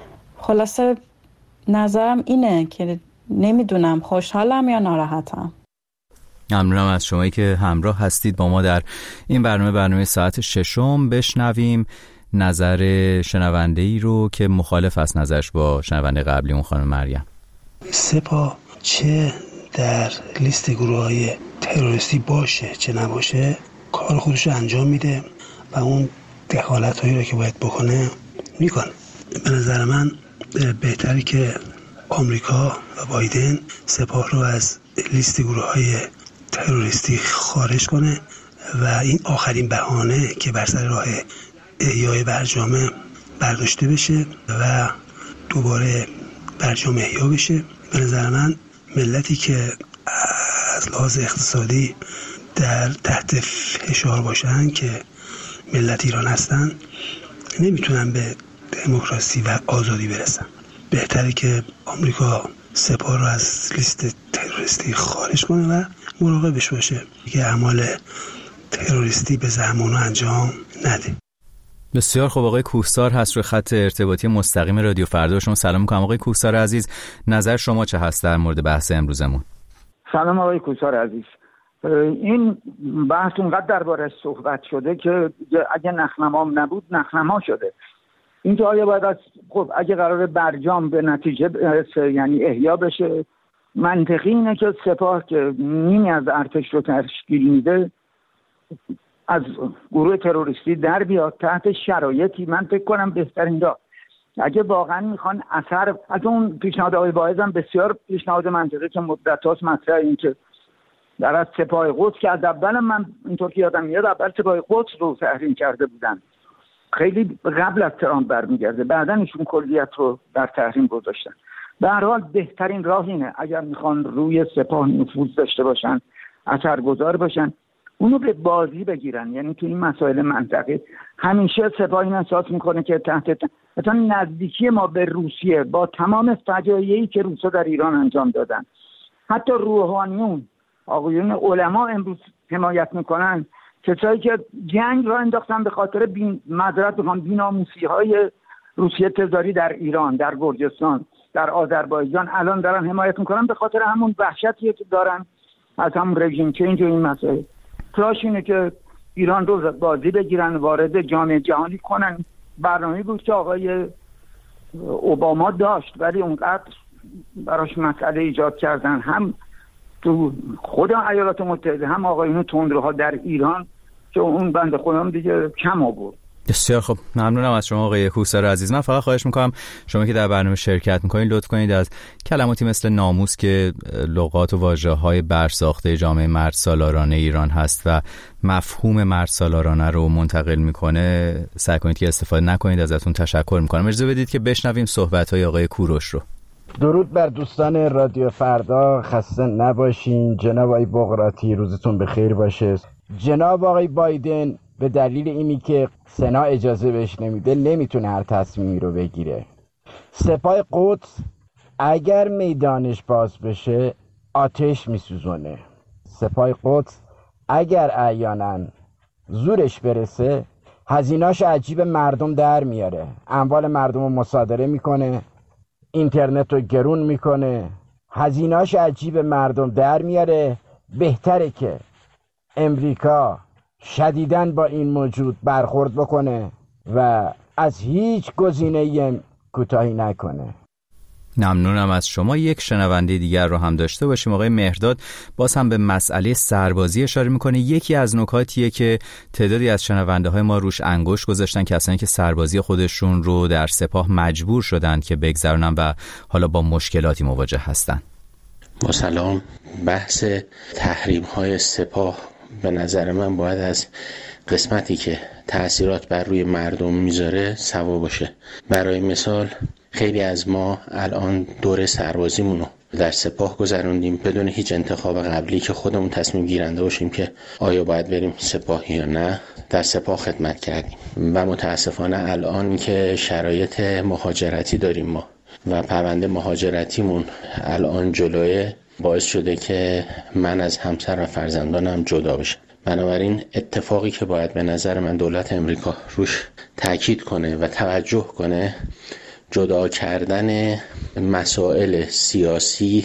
خلاصه نظرم اینه که نمیدونم خوشحالم یا ناراحتم. ممنونم از شمایی که همراه هستید با ما در این برنامه برنامه ساعت ششم. بشنویم نظر شنونده ای رو که مخالف است نظرش با شنونده قبلی اون خانم مریم. سپاه چه در لیست گروه‌های تروریستی باشه چه نباشه کار خودش رو انجام میده و اون دخالت‌هایی رو که باید بکنه میکنه. به نظر من بهتری که آمریکا و بایدن سپاه رو از لیست گروه‌های تروریستی خارج کنه و این آخرین بهانه که بر سر راه احیای برجام برداشته بشه و دوباره برجام احیا بشه. به نظر من ملتی که از لحاظ اقتصادی در تحت فشار باشن که ملت ایران هستن نمیتونن به دموکراسی و آزادی برسن. بهتره که آمریکا سپاه رو از لیست تروریستی خارج کنه و مراقبش باشه که اعمال تروریستی به زحمانو انجام نده. بسیار خوب. آقای کوهسار هست روی خط ارتباطی مستقیم رادیو فردا. شما سلام می‌کنم آقای کوهسار عزیز، نظر شما چه هست در مورد بحث امروزمون؟ سلام آقای کوهسار عزیز. این بحث اونقدر دربارش صحبت شده که اگه نخنمام نبود نخنما شده. اینکه آیا باید از خب اگه قرار برجام به نتیجه برسه یعنی احیا بشه، منطقی اینه که سپاه که نیمی از ارتش رو تشکیل میده از گروه تروریستی در بیاد تحت شرایطی من فکر کنم بهترین راه. اگه واقعا میخوان اثر از اون پیشنهاد آقای بایدن بسیار پیشنهاد منطقی که مدت هاست مطرح این که در از سپاه قدس که از اول من اینطور که یادم میاد اول سپاه قدس رو تحریم کرده بودن، خیلی قبل از ترامپ برمیگرده، بعدن ایشون کلیت رو در تحریم گذاشتن. به هر حال بهترین راه اینه اگر میخوان روی سپاه نفوذ داشته باشن، اثرگذار باشن، اونو به بازی بگیرن. یعنی تو این مسائل منطقی همیشه سپاه این احساس میکنه که تحت مثلا نزدیکی ما به روسیه با تمام فجایعی که روسا در ایران انجام دادن، حتی روحانیون آقایون علما امروز حمایت میکنن، کسایی که جنگ را انداختن به خاطر بین مدرت بخوان بیناموسی های روسیه تزاری در ایران، در گرجستان، در آذربایجان الان دارن حمایت میکنن به خاطر همون وحشتی که دارن از همون رژیم چنج و این مسائل. تلاش اینه که ایران رو بازی بگیرن، وارد جامعه جهانی کنن. برنامه‌ای بود که آقای اوباما داشت ولی اونقدر براش مسئله ایجاد کردن، هم تو خود ایالات متحده هم آقایون تندروها در ایران که اون بنده خودم دیگه کم آورد. بسیار خب، ممنونم از شما آقای کوثر عزیز. من فقط خواهش میکنم شما که در برنامه شرکت میکنید لطف کنید از کلماتی مثل ناموس که لغات و واژه‌های برساخته جامعه مرد سالارانه ایران هست و مفهوم مرد سالارانه رو منتقل میکنه سعی کنید که استفاده نکنید. ازتون تشکر میکنم. اجازه بدید که بشنویم صحبت‌های آقای کوروش رو. درود بر دوستان رادیو فردا، خسته نباشین. جناب آقای بقراطی روزتون بخیر باشه. جناب آقای بایدن به دلیل اینی که سنا اجازه بهش نمیده نمیتونه هر تصمیمی رو بگیره. سپاه قدس اگر میدانش باز بشه آتش میسوزونه. سپاه قدس اگر احیانا زورش برسه هزینه‌اش عجیب مردم در میاره، اموال مردم رو مصادره میکنه، اینترنت رو گرون میکنه، هزینه‌اش عجیب مردم در میاره. بهتره که امریکا شدیداً با این موجود برخورد بکنه و از هیچ گزینه‌ای کوتاهی نکنه. ممنونم از شما. یک شنونده دیگر رو هم داشته باشیم. آقای مهرداد باز هم به مسئله سربازی اشاره میکنه. یکی از نکاتیه که تعدادی از شنونده های ما روش انگشت گذاشتن، کسانی که سربازی خودشون رو در سپاه مجبور شدن که بگذرونن و حالا با مشکلاتی مواجه هستن. با سلام. بحث تحریم های سپاه به نظر من باید از قسمتی که تأثیرات بر روی مردم میذاره سوا باشه. برای مثال خیلی از ما الان دوره سربازیمون رو در سپاه گذروندیم بدون هیچ انتخاب قبلی که خودمون تصمیم گیرنده باشیم که آیا باید بریم سپاه یا نه. در سپاه خدمت کردیم و متاسفانه الان که شرایط مهاجرتی داریم ما و پرونده مهاجرتیمون الان جلوه، باعث شده که من از همسر و فرزندانم جدا بشم. بنابراین اتفاقی که باید به نظر من دولت امریکا روش تاکید کنه و توجه کنه جدا کردن مسائل سیاسی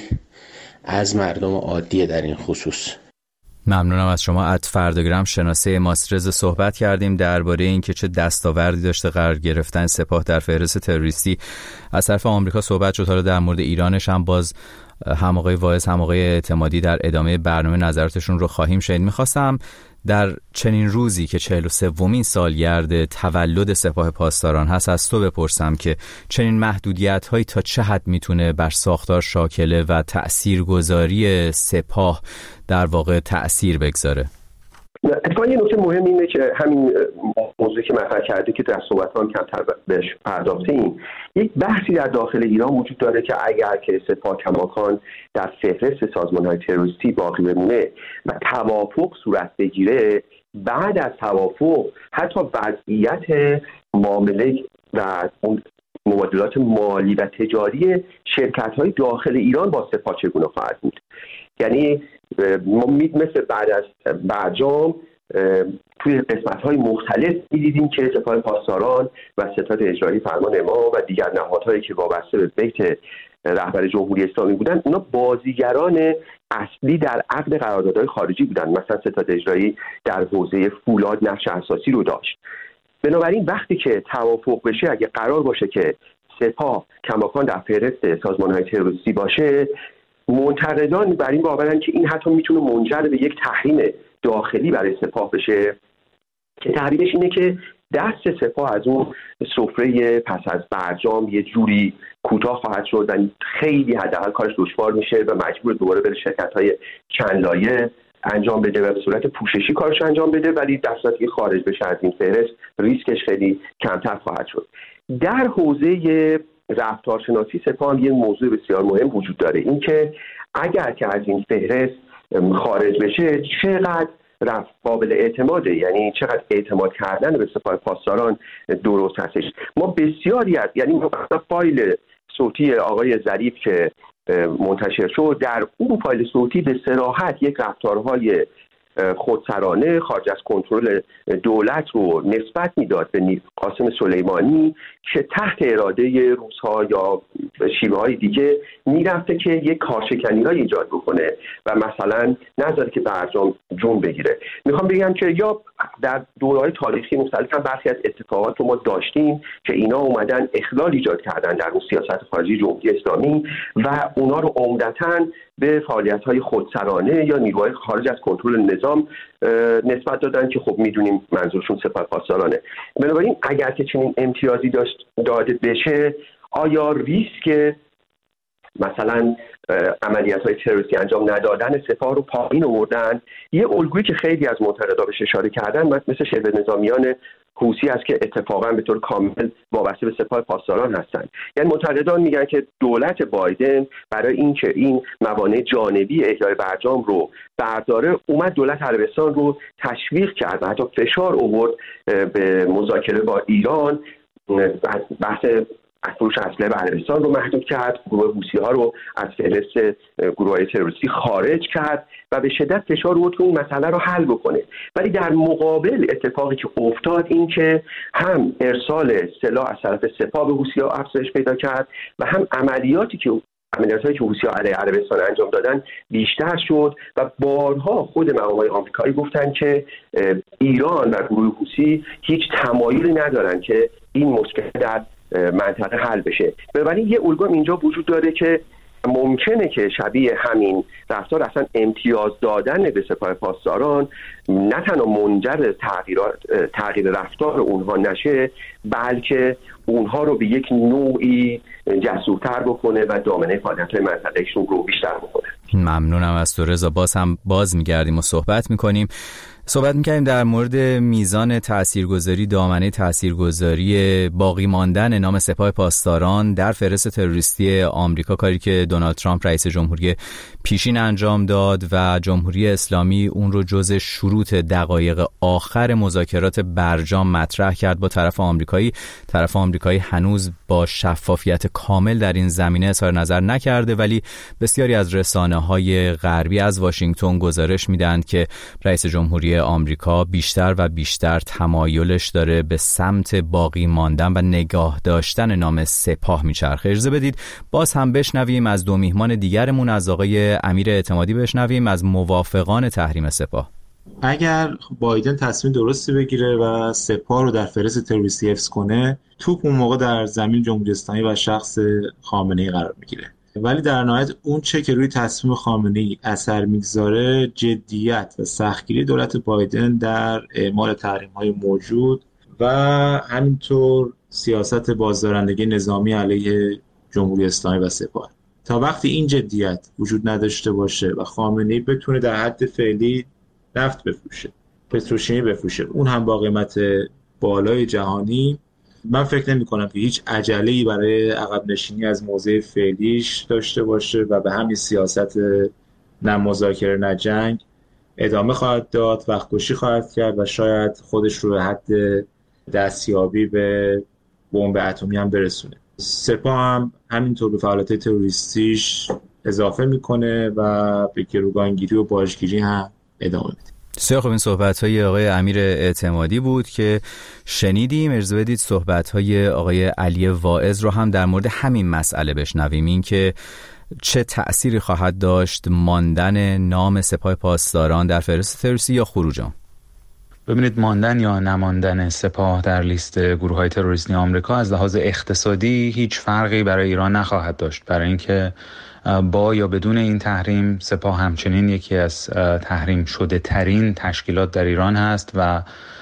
از مردم عادی در این خصوص. ممنونم از شما. ات فرداگرام شناسه ماسترز صحبت کردیم درباره این که چه دستاوردی داشته قرار گرفتن سپاه در فهرست تروریستی از طرف آمریکا صحبت شد. حالا در مورد ایرانش هم باز هم آقای واعظ هم آقای اعتمادی در ادامه برنامه نظراتشون رو خواهیم شنید. میخواستم در چنین روزی که چهل و سومین سالگرد تولد سپاه پاسداران هست از تو بپرسم که چنین محدودیت هایی تا چه حد میتونه بر ساختار شاکله و تأثیرگذاری سپاه در واقع تأثیر بگذاره؟ اتفاقا یه نکته مهم اینه که همین موضوعی که مطرح کرده که در صحبت هم کمتر بهش پرداختیم، یک بحثی در داخل ایران وجود داره که اگر که سپاه کماکان در فهرست سازمان‌های تروریستی باقی بمونه و توافق صورت بگیره، بعد از توافق حتی وضعیت معامله و اون مبادلات مالی و تجاری شرکت‌های داخل ایران با سپاه چگونه خواهد بود. یعنی ما مثل بعد از برجام توی قسمت‌های مختلف می‌دیدیم که سپاه پاسداران و ستاد اجرایی فرمان امام و دیگر نهادهایی که وابسته به بیت رهبر جمهوری اسلامی بودن، اونا بازیگران اصلی در عقد قراردادهای خارجی بودن. مثلا ستاد اجرایی در حوزه فولاد نقش اساسی رو داشت. بنابراین وقتی که توافق بشه، اگه قرار باشه که سپاه کماکان در فهرست سازمان‌های تروریستی باشه، منتقدان بر این باورن که این حتی میتونه منجر به یک تحریم داخلی برای سپاه بشه که تحریمش اینه که دست سپاه از اون سفره پس از برجام یه جوری کوتاه خواهد شد و خیلی حداقل کارش دشوار میشه و مجبور دوباره بره شرکت‌های چند لایه انجام بده و به صورت پوششی کارش انجام بده، ولی در صورتی که خارج بشه از این فهرست ریسکش خیلی کمتر خواهد شد. در حوزه رفتارشناسی سپاه هم یه موضوع بسیار مهم وجود داره، این که اگر که از این فهرست خارج بشه چقدر رفت قابل اعتماده، یعنی چقدر اعتماد کردن به سپاه پاسداران درست هستش. ما بسیاری از یعنی مثلا فایل صوتی آقای ظریف که منتشر شد، در اون فایل صوتی به صراحت یک رفتارهای خودسرانه خارج از کنترل دولت رو نسبت میداد به قاسم سلیمانی که تحت اراده روس‌ها یا شیوه‌های دیگه میرفته که یک کارشکنی‌های ایجاد بکنه و مثلا نذاره که برجام جون بگیره. میخوام بگم که یا در دوره‌های تاریخی مختلف هم برخی از اتفاقات رو ما داشتیم که اینا اومدن اخلال ایجاد کردن در اون سیاست خارجی جمهوری اسلامی و اونا رو عمدتاً به فعالیت‌های خودسرانه یا نیروهای خارج از کنترل نظام نسبت دادن که خب میدونیم منظورشون سپاه پاسدارانه. بنابراین اگر که چنین امتیازی داشت داده بشه، آیا ریسک مثلا عملیات‌های تروریستی انجام ندادن سپاه رو پایین آوردن؟ یه الگویی که خیلی از منتقدا بهش اشاره کردن مثل شبه نظامیان حوثی است که اتفاقا به طور کامل وابسته به سپاه پاسداران هستند. یعنی منتقدان میگن که دولت بایدن برای اینکه این موانع جانبی احیای برجام رو برداره، اومد دولت عربستان رو تشویق کرد و حتی فشار آورد به مذاکره با ایران، بحث فروش اسلحه به عربستان رو محدود کرد، گروه حوثی ها رو از فهرست گروه‌های تروریستی خارج کرد و به شدت فشار آورد که اون مسئله رو حل بکنه. ولی در مقابل اتفاقی که افتاد این که هم ارسال سلاح از طرف سپاه به حوثی ها افزایش پیدا کرد و هم عملیاتی که عملیاتایی که حوثی‌ها علیه عربستان انجام دادن بیشتر شد و بارها خود مقامات آمریکایی گفتن که ایران و گروه حوثی هیچ تمایلی ندارن که این مشکل در منطقه حل بشه. بنابراین یه الگو اینجا وجود داره که ممکنه که شبیه همین رفتار اصلا امتیاز دادن به سپاه پاسداران نه تنها منجر تغییرات تغییر رفتار اونها نشه، بلکه اونها رو به یک نوعی جسورتر بکنه و دامنه فعالیت‌های منطقه‌شون رو بیشتر بکنه. ممنونم از تو رضا. باز هم باز می‌گردیم و صحبت می‌کنیم. صحبت می‌کردیم در مورد میزان تاثیرگذاری، دامنه تاثیرگذاری باقی ماندن نام سپاه پاسداران در فهرست تروریستی آمریکا، کاری که دونالد ترامپ رئیس جمهوری پیشین انجام داد و جمهوری اسلامی اون رو جزء شروط دقایق آخر مذاکرات برجام مطرح کرد با طرف آمریکایی. طرف آمریکایی هنوز با شفافیت کامل در این زمینه اظهار نظر نکرده، ولی بسیاری از رسانه‌های غربی از واشنگتن گزارش میدن که رئیس جمهوری آمریکا بیشتر و بیشتر تمایلش داره به سمت باقی ماندن و نگاه داشتن نام سپاه میچرخه. اجازه بدید باز هم بشنویم از دو میهمان دیگرمون، از آقای امیر اعتمادی بشنویم از موافقان تحریم سپاه. اگر بایدن تصمیم درستی بگیره و سپاه رو در فهرست تروریستی حفظ کنه، توپ اون موقع در زمین جمهوری اسلامی و شخص خامنه‌ای قرار میگیره. ولی در نهایت اون چه که روی تصمیم خامنه‌ای اثر میگذاره جدیت و سختگیری دولت بایدن در اعمال تحریم‌های موجود و همینطور سیاست بازدارندگی نظامی علیه جمهوری اسلامی و سپاه. تا وقتی این جدیت وجود نداشته باشه و خامنه‌ای بتونه در حد فعلی نفت بفروشه، پتروشیمی بفروشه، اون هم با قیمت بالای جهانی، من فکر نمی کنم که هیچ عجله‌ای برای عقب نشینی از موضع فعلیش داشته باشه و به همین سیاست نه مذاکره نه جنگ ادامه خواهد داد، وقت کشی خواهد کرد و شاید خودش رو به حد دستیابی به بمب اتمی هم برسونه. سپاه هم همینطور به فعالیت تروریستیش اضافه میکنه و به گروگانگیری و باجگیری هم ادامه میده. بسیار خوب، این صحبت‌های آقای امیر اعتمادی بود که شنیدیم. اجازه بدید صحبت‌های آقای علی واعظ رو هم در مورد همین مسئله بشنویم، این که چه تأثیری خواهد داشت ماندن نام سپاه پاسداران در فهرست تروریستی یا خروج آن. ببینید، ماندن یا نماندن سپاه در لیست گروه‌های تروریستی آمریکا از لحاظ اقتصادی هیچ فرقی برای ایران نخواهد داشت، برای اینکه با یا بدون این تحریم سپاه همچنین یکی از تحریم شده ترین تشکیلات در ایران هست و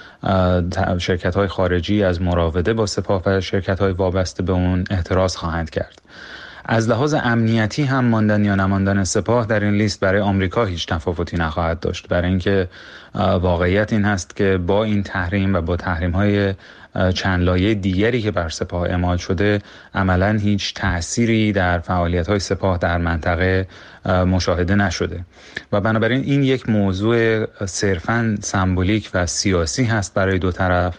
شرکت‌های خارجی از مراوده با سپاه و شرکت‌های وابسته به اون احتراز خواهند کرد. از لحاظ امنیتی هم ماندن یا نماندن سپاه در این لیست برای آمریکا هیچ تفاوتی نخواهد داشت، برای اینکه واقعیت این هست که با این تحریم و با تحریم‌های چند لایه دیگری که بر سپاه اعمال شده عملاً هیچ تأثیری در فعالیت‌های سپاه در منطقه مشاهده نشده و بنابراین این یک موضوع صرفاً سمبولیک و سیاسی هست برای دو طرف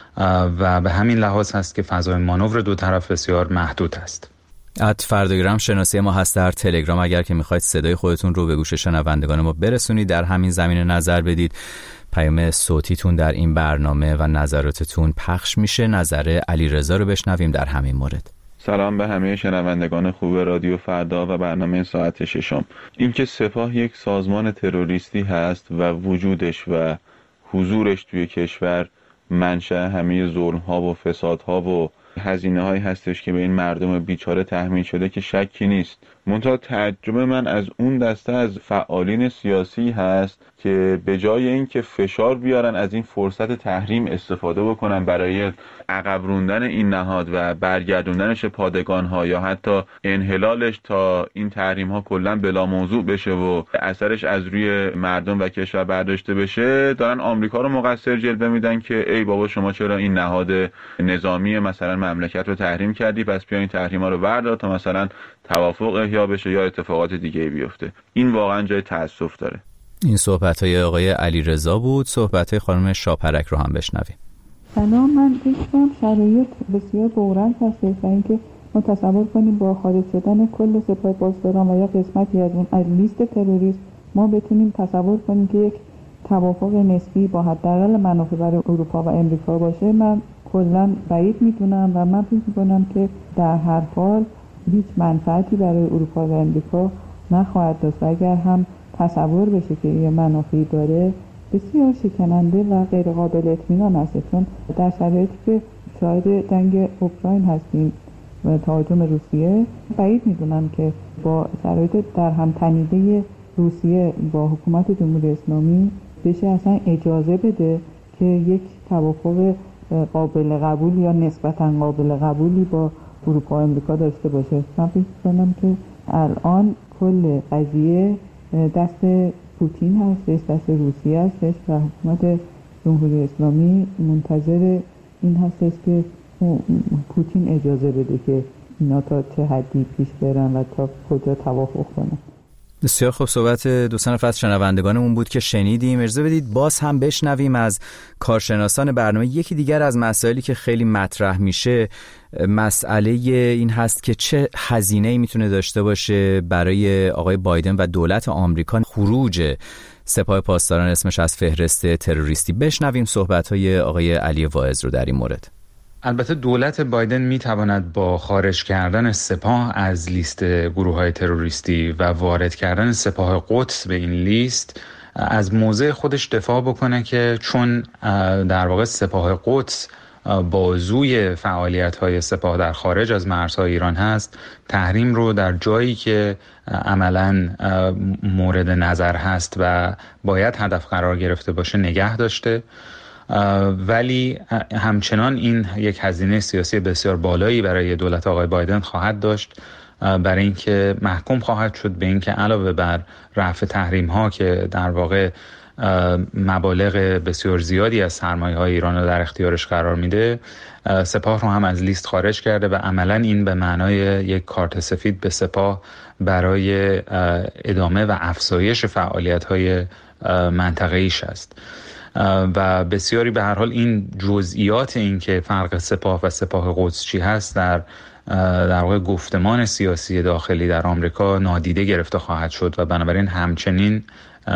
و به همین لحاظ هست که فضای مانور دو طرف بسیار محدود است. ات فرداگرام شناسی ما هست در تلگرام، اگر که میخواید صدای خودتون رو به گوش شنوندگان ما برسونید، در همین زمینه نظر بدید. پیام صوتیتون در این برنامه و نظراتتون پخش میشه. نظر علیرضا رو بشنویم در همین مورد. سلام به همه شنوندگان خوب رادیو فردا و برنامه ساعت ششم. این که سپاه یک سازمان تروریستی هست و وجودش و حضورش توی کشور منشأ همه ظلم‌ها و فسادها و هزینه‌هایی هستش که به این مردم بیچاره تحمیل شده که شکی نیست. منتها تعجب من از اون دسته از فعالین سیاسی هست که به جای اینکه فشار بیارن از این فرصت تحریم استفاده بکنن برای عقب روندن این نهاد و برگردوندنش پادگان‌ها یا حتی انحلالش تا این تحریم‌ها کلاً بلا موضوع بشه و اثرش از روی مردم و کشور برداشته بشه، دارن آمریکا رو مقصر جلوه میدن که ای بابا شما چرا این نهاد نظامی مثلا مملکت رو تحریم کردی، پس بیا این تحریم‌ها رو بردار تا مثلا توافق احیا بشه یا اتفاقات دیگه بیفته. این واقعا جای تأسف داره. این صحبت‌های آقای علیرضا بود. صحبت‌های خانم شاپرک رو هم بشنویم. سلام، من فکر کنم شرایط بسیار بحران هستش و اینکه ما تصور کنیم با خارج شدن کل سپاه پاسداران و یا قسمتی از اون از لیست تروریست ما بتونیم تصور کنیم که یک توافق نسبی با حداقل منافع برای اروپا و امریکا باشه، من کلا بعید میدونم و من فکر می‌کنم که در هر حال هیچ منفعتی برای اروپا و امریکا نخواهد داشت و اگر هم تصور بشه که یه منافعی داره بسیار شکننده و غیر قابل اطمینان است، چون در شرایطی که شاهد جنگ اوکراین هستیم و تهاجم روسیه بعید میدونم که با شرایط در هم تنیده روسیه با حکومت جمهوری اسلامی بشه اصلا اجازه بده که یک توافق قابل قبول یا نسبتاً قابل قبولی با اروپا و امریکا داشته باشه. من فکر می‌کنم که الان کل قضیه دست پوتین هستش، دست روسیه هستش و حکومت جمهوری اسلامی منتظر این هستش که پوتین اجازه بده که اینا تا چه حدی پیش برن و تا کجا توافق کنن. بسیار خوب، صحبت دو سه نفر از شنوندگانمون بود که شنیدیم. اجازه بدید باز هم بشنویم از کارشناسان برنامه. یکی دیگر از مسائلی که خیلی مطرح میشه مسئله این هست که چه هزینه‌ای میتونه داشته باشه برای آقای بایدن و دولت آمریکا خروج سپاه پاسداران اسمش از فهرست تروریستی. بشنویم صحبت‌های آقای علی واعظ رو در این مورد. البته دولت بایدن میتواند با خارج کردن سپاه از لیست گروه‌های تروریستی و وارد کردن سپاه قدس به این لیست از موضع خودش دفاع بکنه که چون در واقع سپاه قدس بازوی فعالیت‌های سپاه در خارج از مرزهای ایران هست، تحریم رو در جایی که عملاً مورد نظر هست و باید هدف قرار گرفته باشه نگه داشته، ولی همچنان این یک هزینه سیاسی بسیار بالایی برای دولت آقای بایدن خواهد داشت، برای اینکه محکوم خواهد شد به اینکه علاوه بر رفع تحریم ها که در واقع مبالغ بسیار زیادی از سرمایه های ایران رو در اختیارش قرار میده، سپاه رو هم از لیست خارج کرده و عملا این به معنای یک کارت سفید به سپاه برای ادامه و افزایش فعالیت های منطقه ایش است. و بسیاری به هر حال این جزئیات این که فرق سپاه و سپاه قدس چی هست در در واقع گفتمان سیاسی داخلی در آمریکا نادیده گرفته خواهد شد و بنابراین همچنین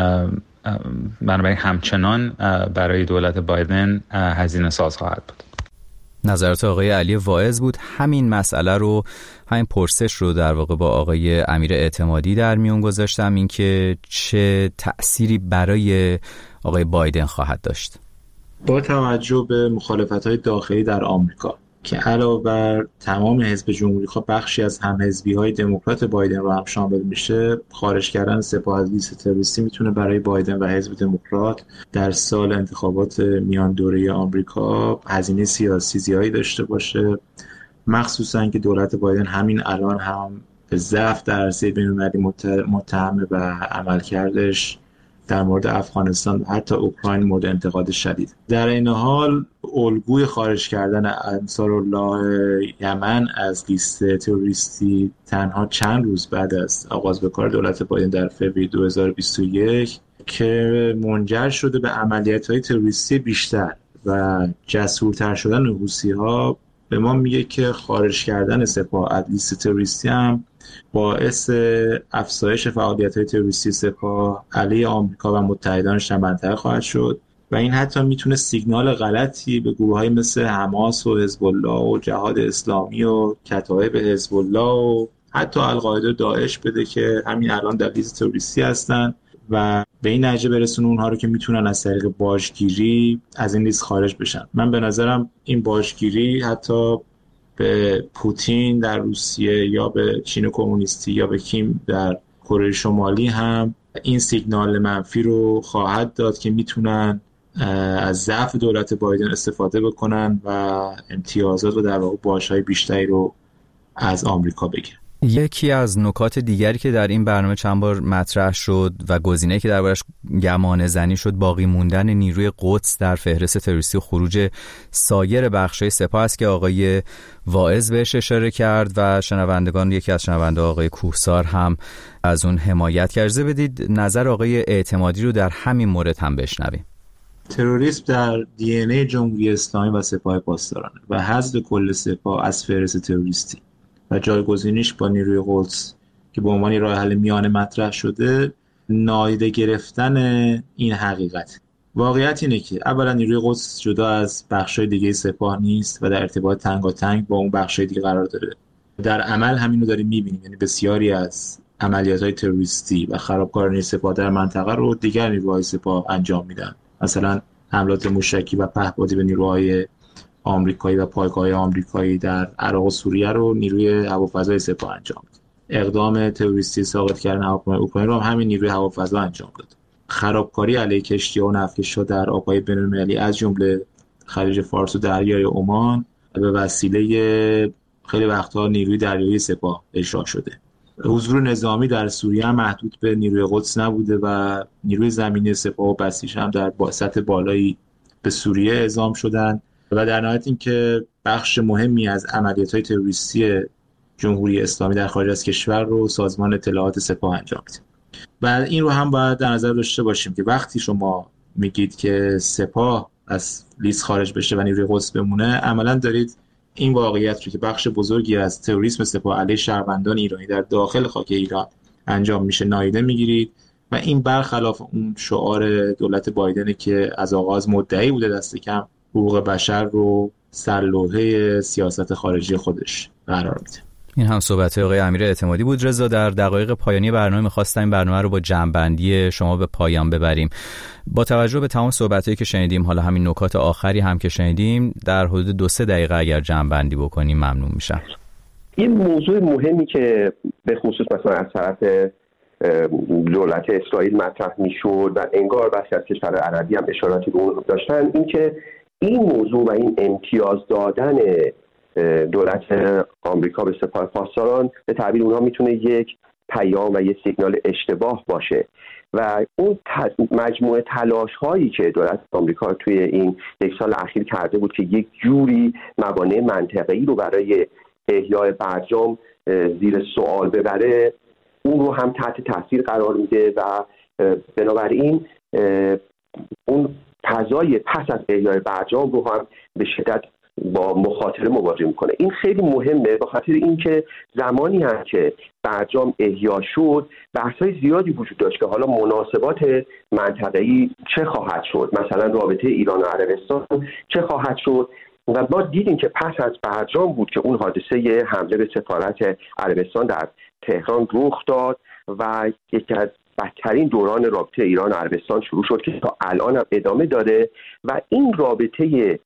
بنابراین همچنان برای دولت بایدن هزینه ساز خواهد بود. نظرات آقای علی واعظ بود. همین مسئله رو، همین پرسش رو در واقع با آقای امیر اعتمادی در میون گذاشتم، اینکه چه تأثیری برای آقای بایدن خواهد داشت. با توجه به مخالفت‌های داخلی در آمریکا که علاوه بر تمام حزب جمهوری خواه بخشی از همحزبی‌های دموکرات بایدن رو هم شامل میشه، خارج کردن سپاه از لیست تروریستی میتونه برای بایدن و حزب دموکرات در سال انتخابات میان دوره آمریکا هزینه سیاسی زیادی داشته باشه، مخصوصا که دولت بایدن همین الان هم به ضعف در عرصه بین‌المللی متهمه و عملکردش در مورد افغانستان حتی اوکراین مورد انتقاد شدید. در این حال الگوی خارج کردن انصارالله یمن از لیست تروریستی تنها چند روز بعد از آغاز به کار دولت بایدن در فوریه دو هزار و بیست و یک که منجر شده به عملیات‌های تروریستی بیشتر و جسورتر شدن حوثی‌ها به ما میگه که خارج کردن سپاه از لیست تروریستی هم باعث افزایش فعالیت‌های تروریستی سپاه علیه آمریکا و متحدانش در منطقه خواهد شد و این حتی میتونه سیگنال غلطی به گروه‌های مثل حماس و حزب الله و جهاد اسلامی و کتایب حزب الله و حتی القاعده و داعش بده که همین الان در لیست تروریستی هستن و به این نتیجه برسونه اونها رو که میتونن از طریق باجگیری از این لیست خارج بشن. من به نظرم این باجگیری حتی به پوتین در روسیه یا به چین کمونیستی یا به کیم در کره شمالی هم این سیگنال منفی رو خواهد داد که میتونن از ضعف دولت بایدن استفاده بکنن و امتیازات و در واقع باج‌های بیشتری رو از آمریکا بگیرن. یکی از نکات دیگری که در این برنامه چند بار مطرح شد و گزینه‌ای که دربارش گمانه زنی شد باقی موندن نیروی قدس در فهرست تروریستی و خروج سایر بخش‌های سپاه است که آقای واعظ بهش اشاره کرد و شنوندگان، یکی از شنونده آقای کوهسار هم از اون حمایت کرده. بدید نظر آقای اعتمادی رو در همین مورد هم بشنویم. تروریسم در دی ان ای جمهوری اسلامی و سپاه پاسدارانه و حذف کل سپاه از فهرست تروریستی و جایگزینیش با نیروی قدس که به عنوان راه حل میانه مطرح شده نادیده گرفتن این حقیقت. واقعیت اینه که اولا نیروی قدس جدا از بخشای دیگه سپاه نیست و در ارتباط تنگاتنگ با اون بخشای دیگه قرار داره. در عمل همین رو داریم می‌بینیم، یعنی بسیاری از عملیات‌های تروریستی و خرابکارانه سپاه در منطقه رو دیگر نیروهای سپاه انجام میدن. مثلا حملات موشکی و پهپادی به نیروهای آمریکایی و پایگاه‌های آمریکایی در عراق و سوریه رو نیروی هوافضای سپاه انجام داد. اقدام تروریستی ساقط کردن هواپیمای اوکراین رو هم همین نیروی هوافضا انجام داد. خرابکاری علیه کشتی‌ها و نفتکش‌ها در آب‌های بین‌المللی از جمله خلیج فارس و دریای عمان به وسیله خیلی وقتها نیروی دریایی سپاه اجرا شده. حضور نظامی در سوریه هم محدود به نیروی قدس نبوده و نیروی زمینی سپاه و بسیج هم در سطح بالایی به سوریه اعزام شدند و در نهایت این که بخش مهمی از عملیات‌های تروریستی جمهوری اسلامی در خارج از کشور رو سازمان اطلاعات سپاه انجام میده. و این رو هم باید در نظر داشته باشیم که وقتی شما میگید که سپاه از لیست خارج بشه و نیروی قدس بمونه، عملاً دارید این واقعیت رو که بخش بزرگی از تروریسم سپاه علیه شهروندان ایرانی در داخل خاک ایران انجام میشه نادیده میگیرید و این برخلاف اون شعار دولت بایدن که از آغاز مدعی بوده دست کم حقوق بشر رو سرلوحه سیاست خارجی خودش قرار میده. این هم صحبت آقای امیر اعتمادی بود. رضا، در دقایق پایانی برنامه می‌خواستم این برنامه رو با جمع‌بندی شما به پایان ببریم. با توجه به تمام صحبتایی که شنیدیم، حالا همین نکات آخری هم که شنیدیم، در حدود دو سه دقیقه اگر جمع‌بندی بکنیم ممنون میشم. این موضوع مهمی که به خصوص مثلا از طرف دولت اسرائیل مطرح میشد و انگار بخشی از کشورهای عربی هم اشاراتی به اون داشتن، این که این موضوع و این امتیاز دادن دولت آمریکا به سپاه پاسداران به تعبیر اونها میتونه یک پیام و یک سیگنال اشتباه باشه و اون مجموعه تلاش هایی که دولت آمریکا توی این یک سال اخیر کرده بود که یک جوری موانع منطقه‌ای رو برای احیای برجام زیر سوال ببره، اون رو هم تحت تاثیر قرار میده و بنابراین اون فضای پس از احیای برجام رو هم به شدت با مخاطره مواجه میکنه. این خیلی مهمه به خاطر اینکه زمانی هم که برجام احیا شد بحث‌های زیادی وجود داشت که حالا مناسبات منطقه‌ای چه خواهد شد، مثلا رابطه ایران و عربستان چه خواهد شد و ما دیدیم که پس از برجام بود که اون حادثه حمله به سفارت عربستان در تهران رخ داد و یکی از بدترین دوران رابطه ایران و عربستان شروع شد که تا الان هم ادامه داره و این رابطه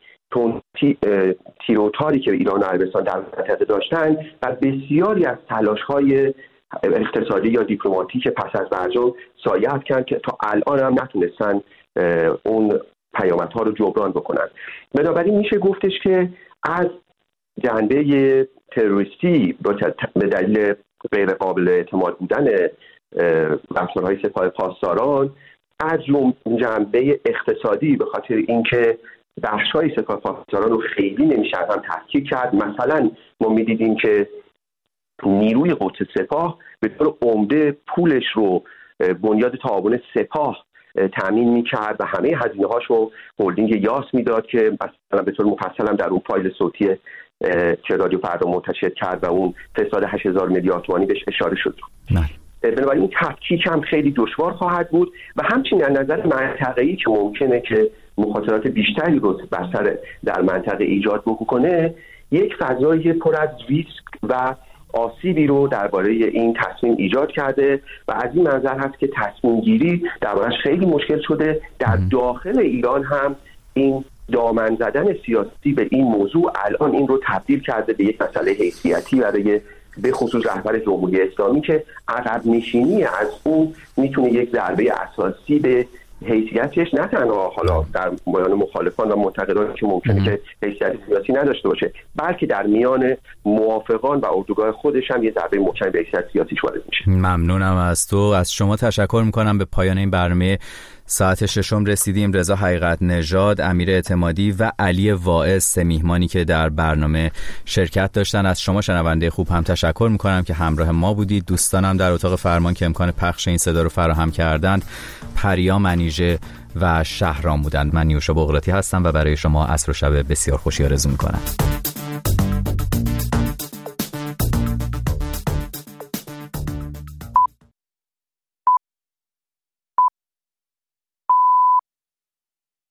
تیروتاری که ایران و عربستان در منطقه داشتن و بسیاری از تلاش‌های اقتصادی یا دیپلماتیک پس از برجام سایه افکند که تا الان هم نتونستن اون پیامدها رو جبران بکنن. بنابراین میشه گفتش که از جنبه تروریستی به دلیل غیر قابل اعتماد بودن رفتارهای سپاه پاسداران، از جنبه اقتصادی به خاطر اینکه بخش‌های سپاه پاسداران رو خیلی نمیشه هم تفکیک کرد. مثلا ما می‌دیدیم که نیروی قدس سپاه به طور عمده پولش رو بنیاد تعاون سپاه تامین می‌کرد و همه هزینه‌هاش رو هلدینگ یاس میداد که مثلا به طور مفصل هم در اون فایل صوتی که رادیو فردا منتشر کرد و اون فساد هشت هزار میلیارد تومانی بهش اشاره شد. نه. بنابراین این تفکیک هم خیلی دشوار خواهد بود و همچنین از نظر منطقه‌ای که ممکنه که مخاطرات بیشتری رو بر در منطقه ایجاد بکنه، یک فضای پر از ریسک و آسیبی رو درباره این تصمیم ایجاد کرده و از این منظر هست که تصمیم گیری دربارش خیلی مشکل شده. در داخل ایران هم این دامن زدن سیاسی به این موضوع الان این رو تبدیل کرده به یک مسئله حیثیتی برای به خصوص رهبر جمهوری اسلامی که عقب نشینی از اون میتونه یک ضربه اساسی به حیثیتش نه تنها حالا در میان مخالفان و منتقدانی که ممکنه که حیثیت سیاسی نداشته باشه، بلکه در میان موافقان و اردوگاه خودش هم یه ضربه محکم به حیثیت سیاسیش وارد میشه. ممنونم از تو. از شما تشکر میکنم. به پایان این برنامه ساعت ششم رسیدیم. رضا حقیقت نژاد، امیر اعتمادی و علی واعظ سه میهمانی که در برنامه شرکت داشتن. از شما شنونده خوب هم تشکر میکنم که همراه ما بودید. دوستانم در اتاق فرمان که امکان پخش این صدا رو فراهم کردند، پریا منیژه و شهرام بودند. من نیوشا بغراتی هستم و برای شما عصر و شب بسیار خوشی آرزو میکنم.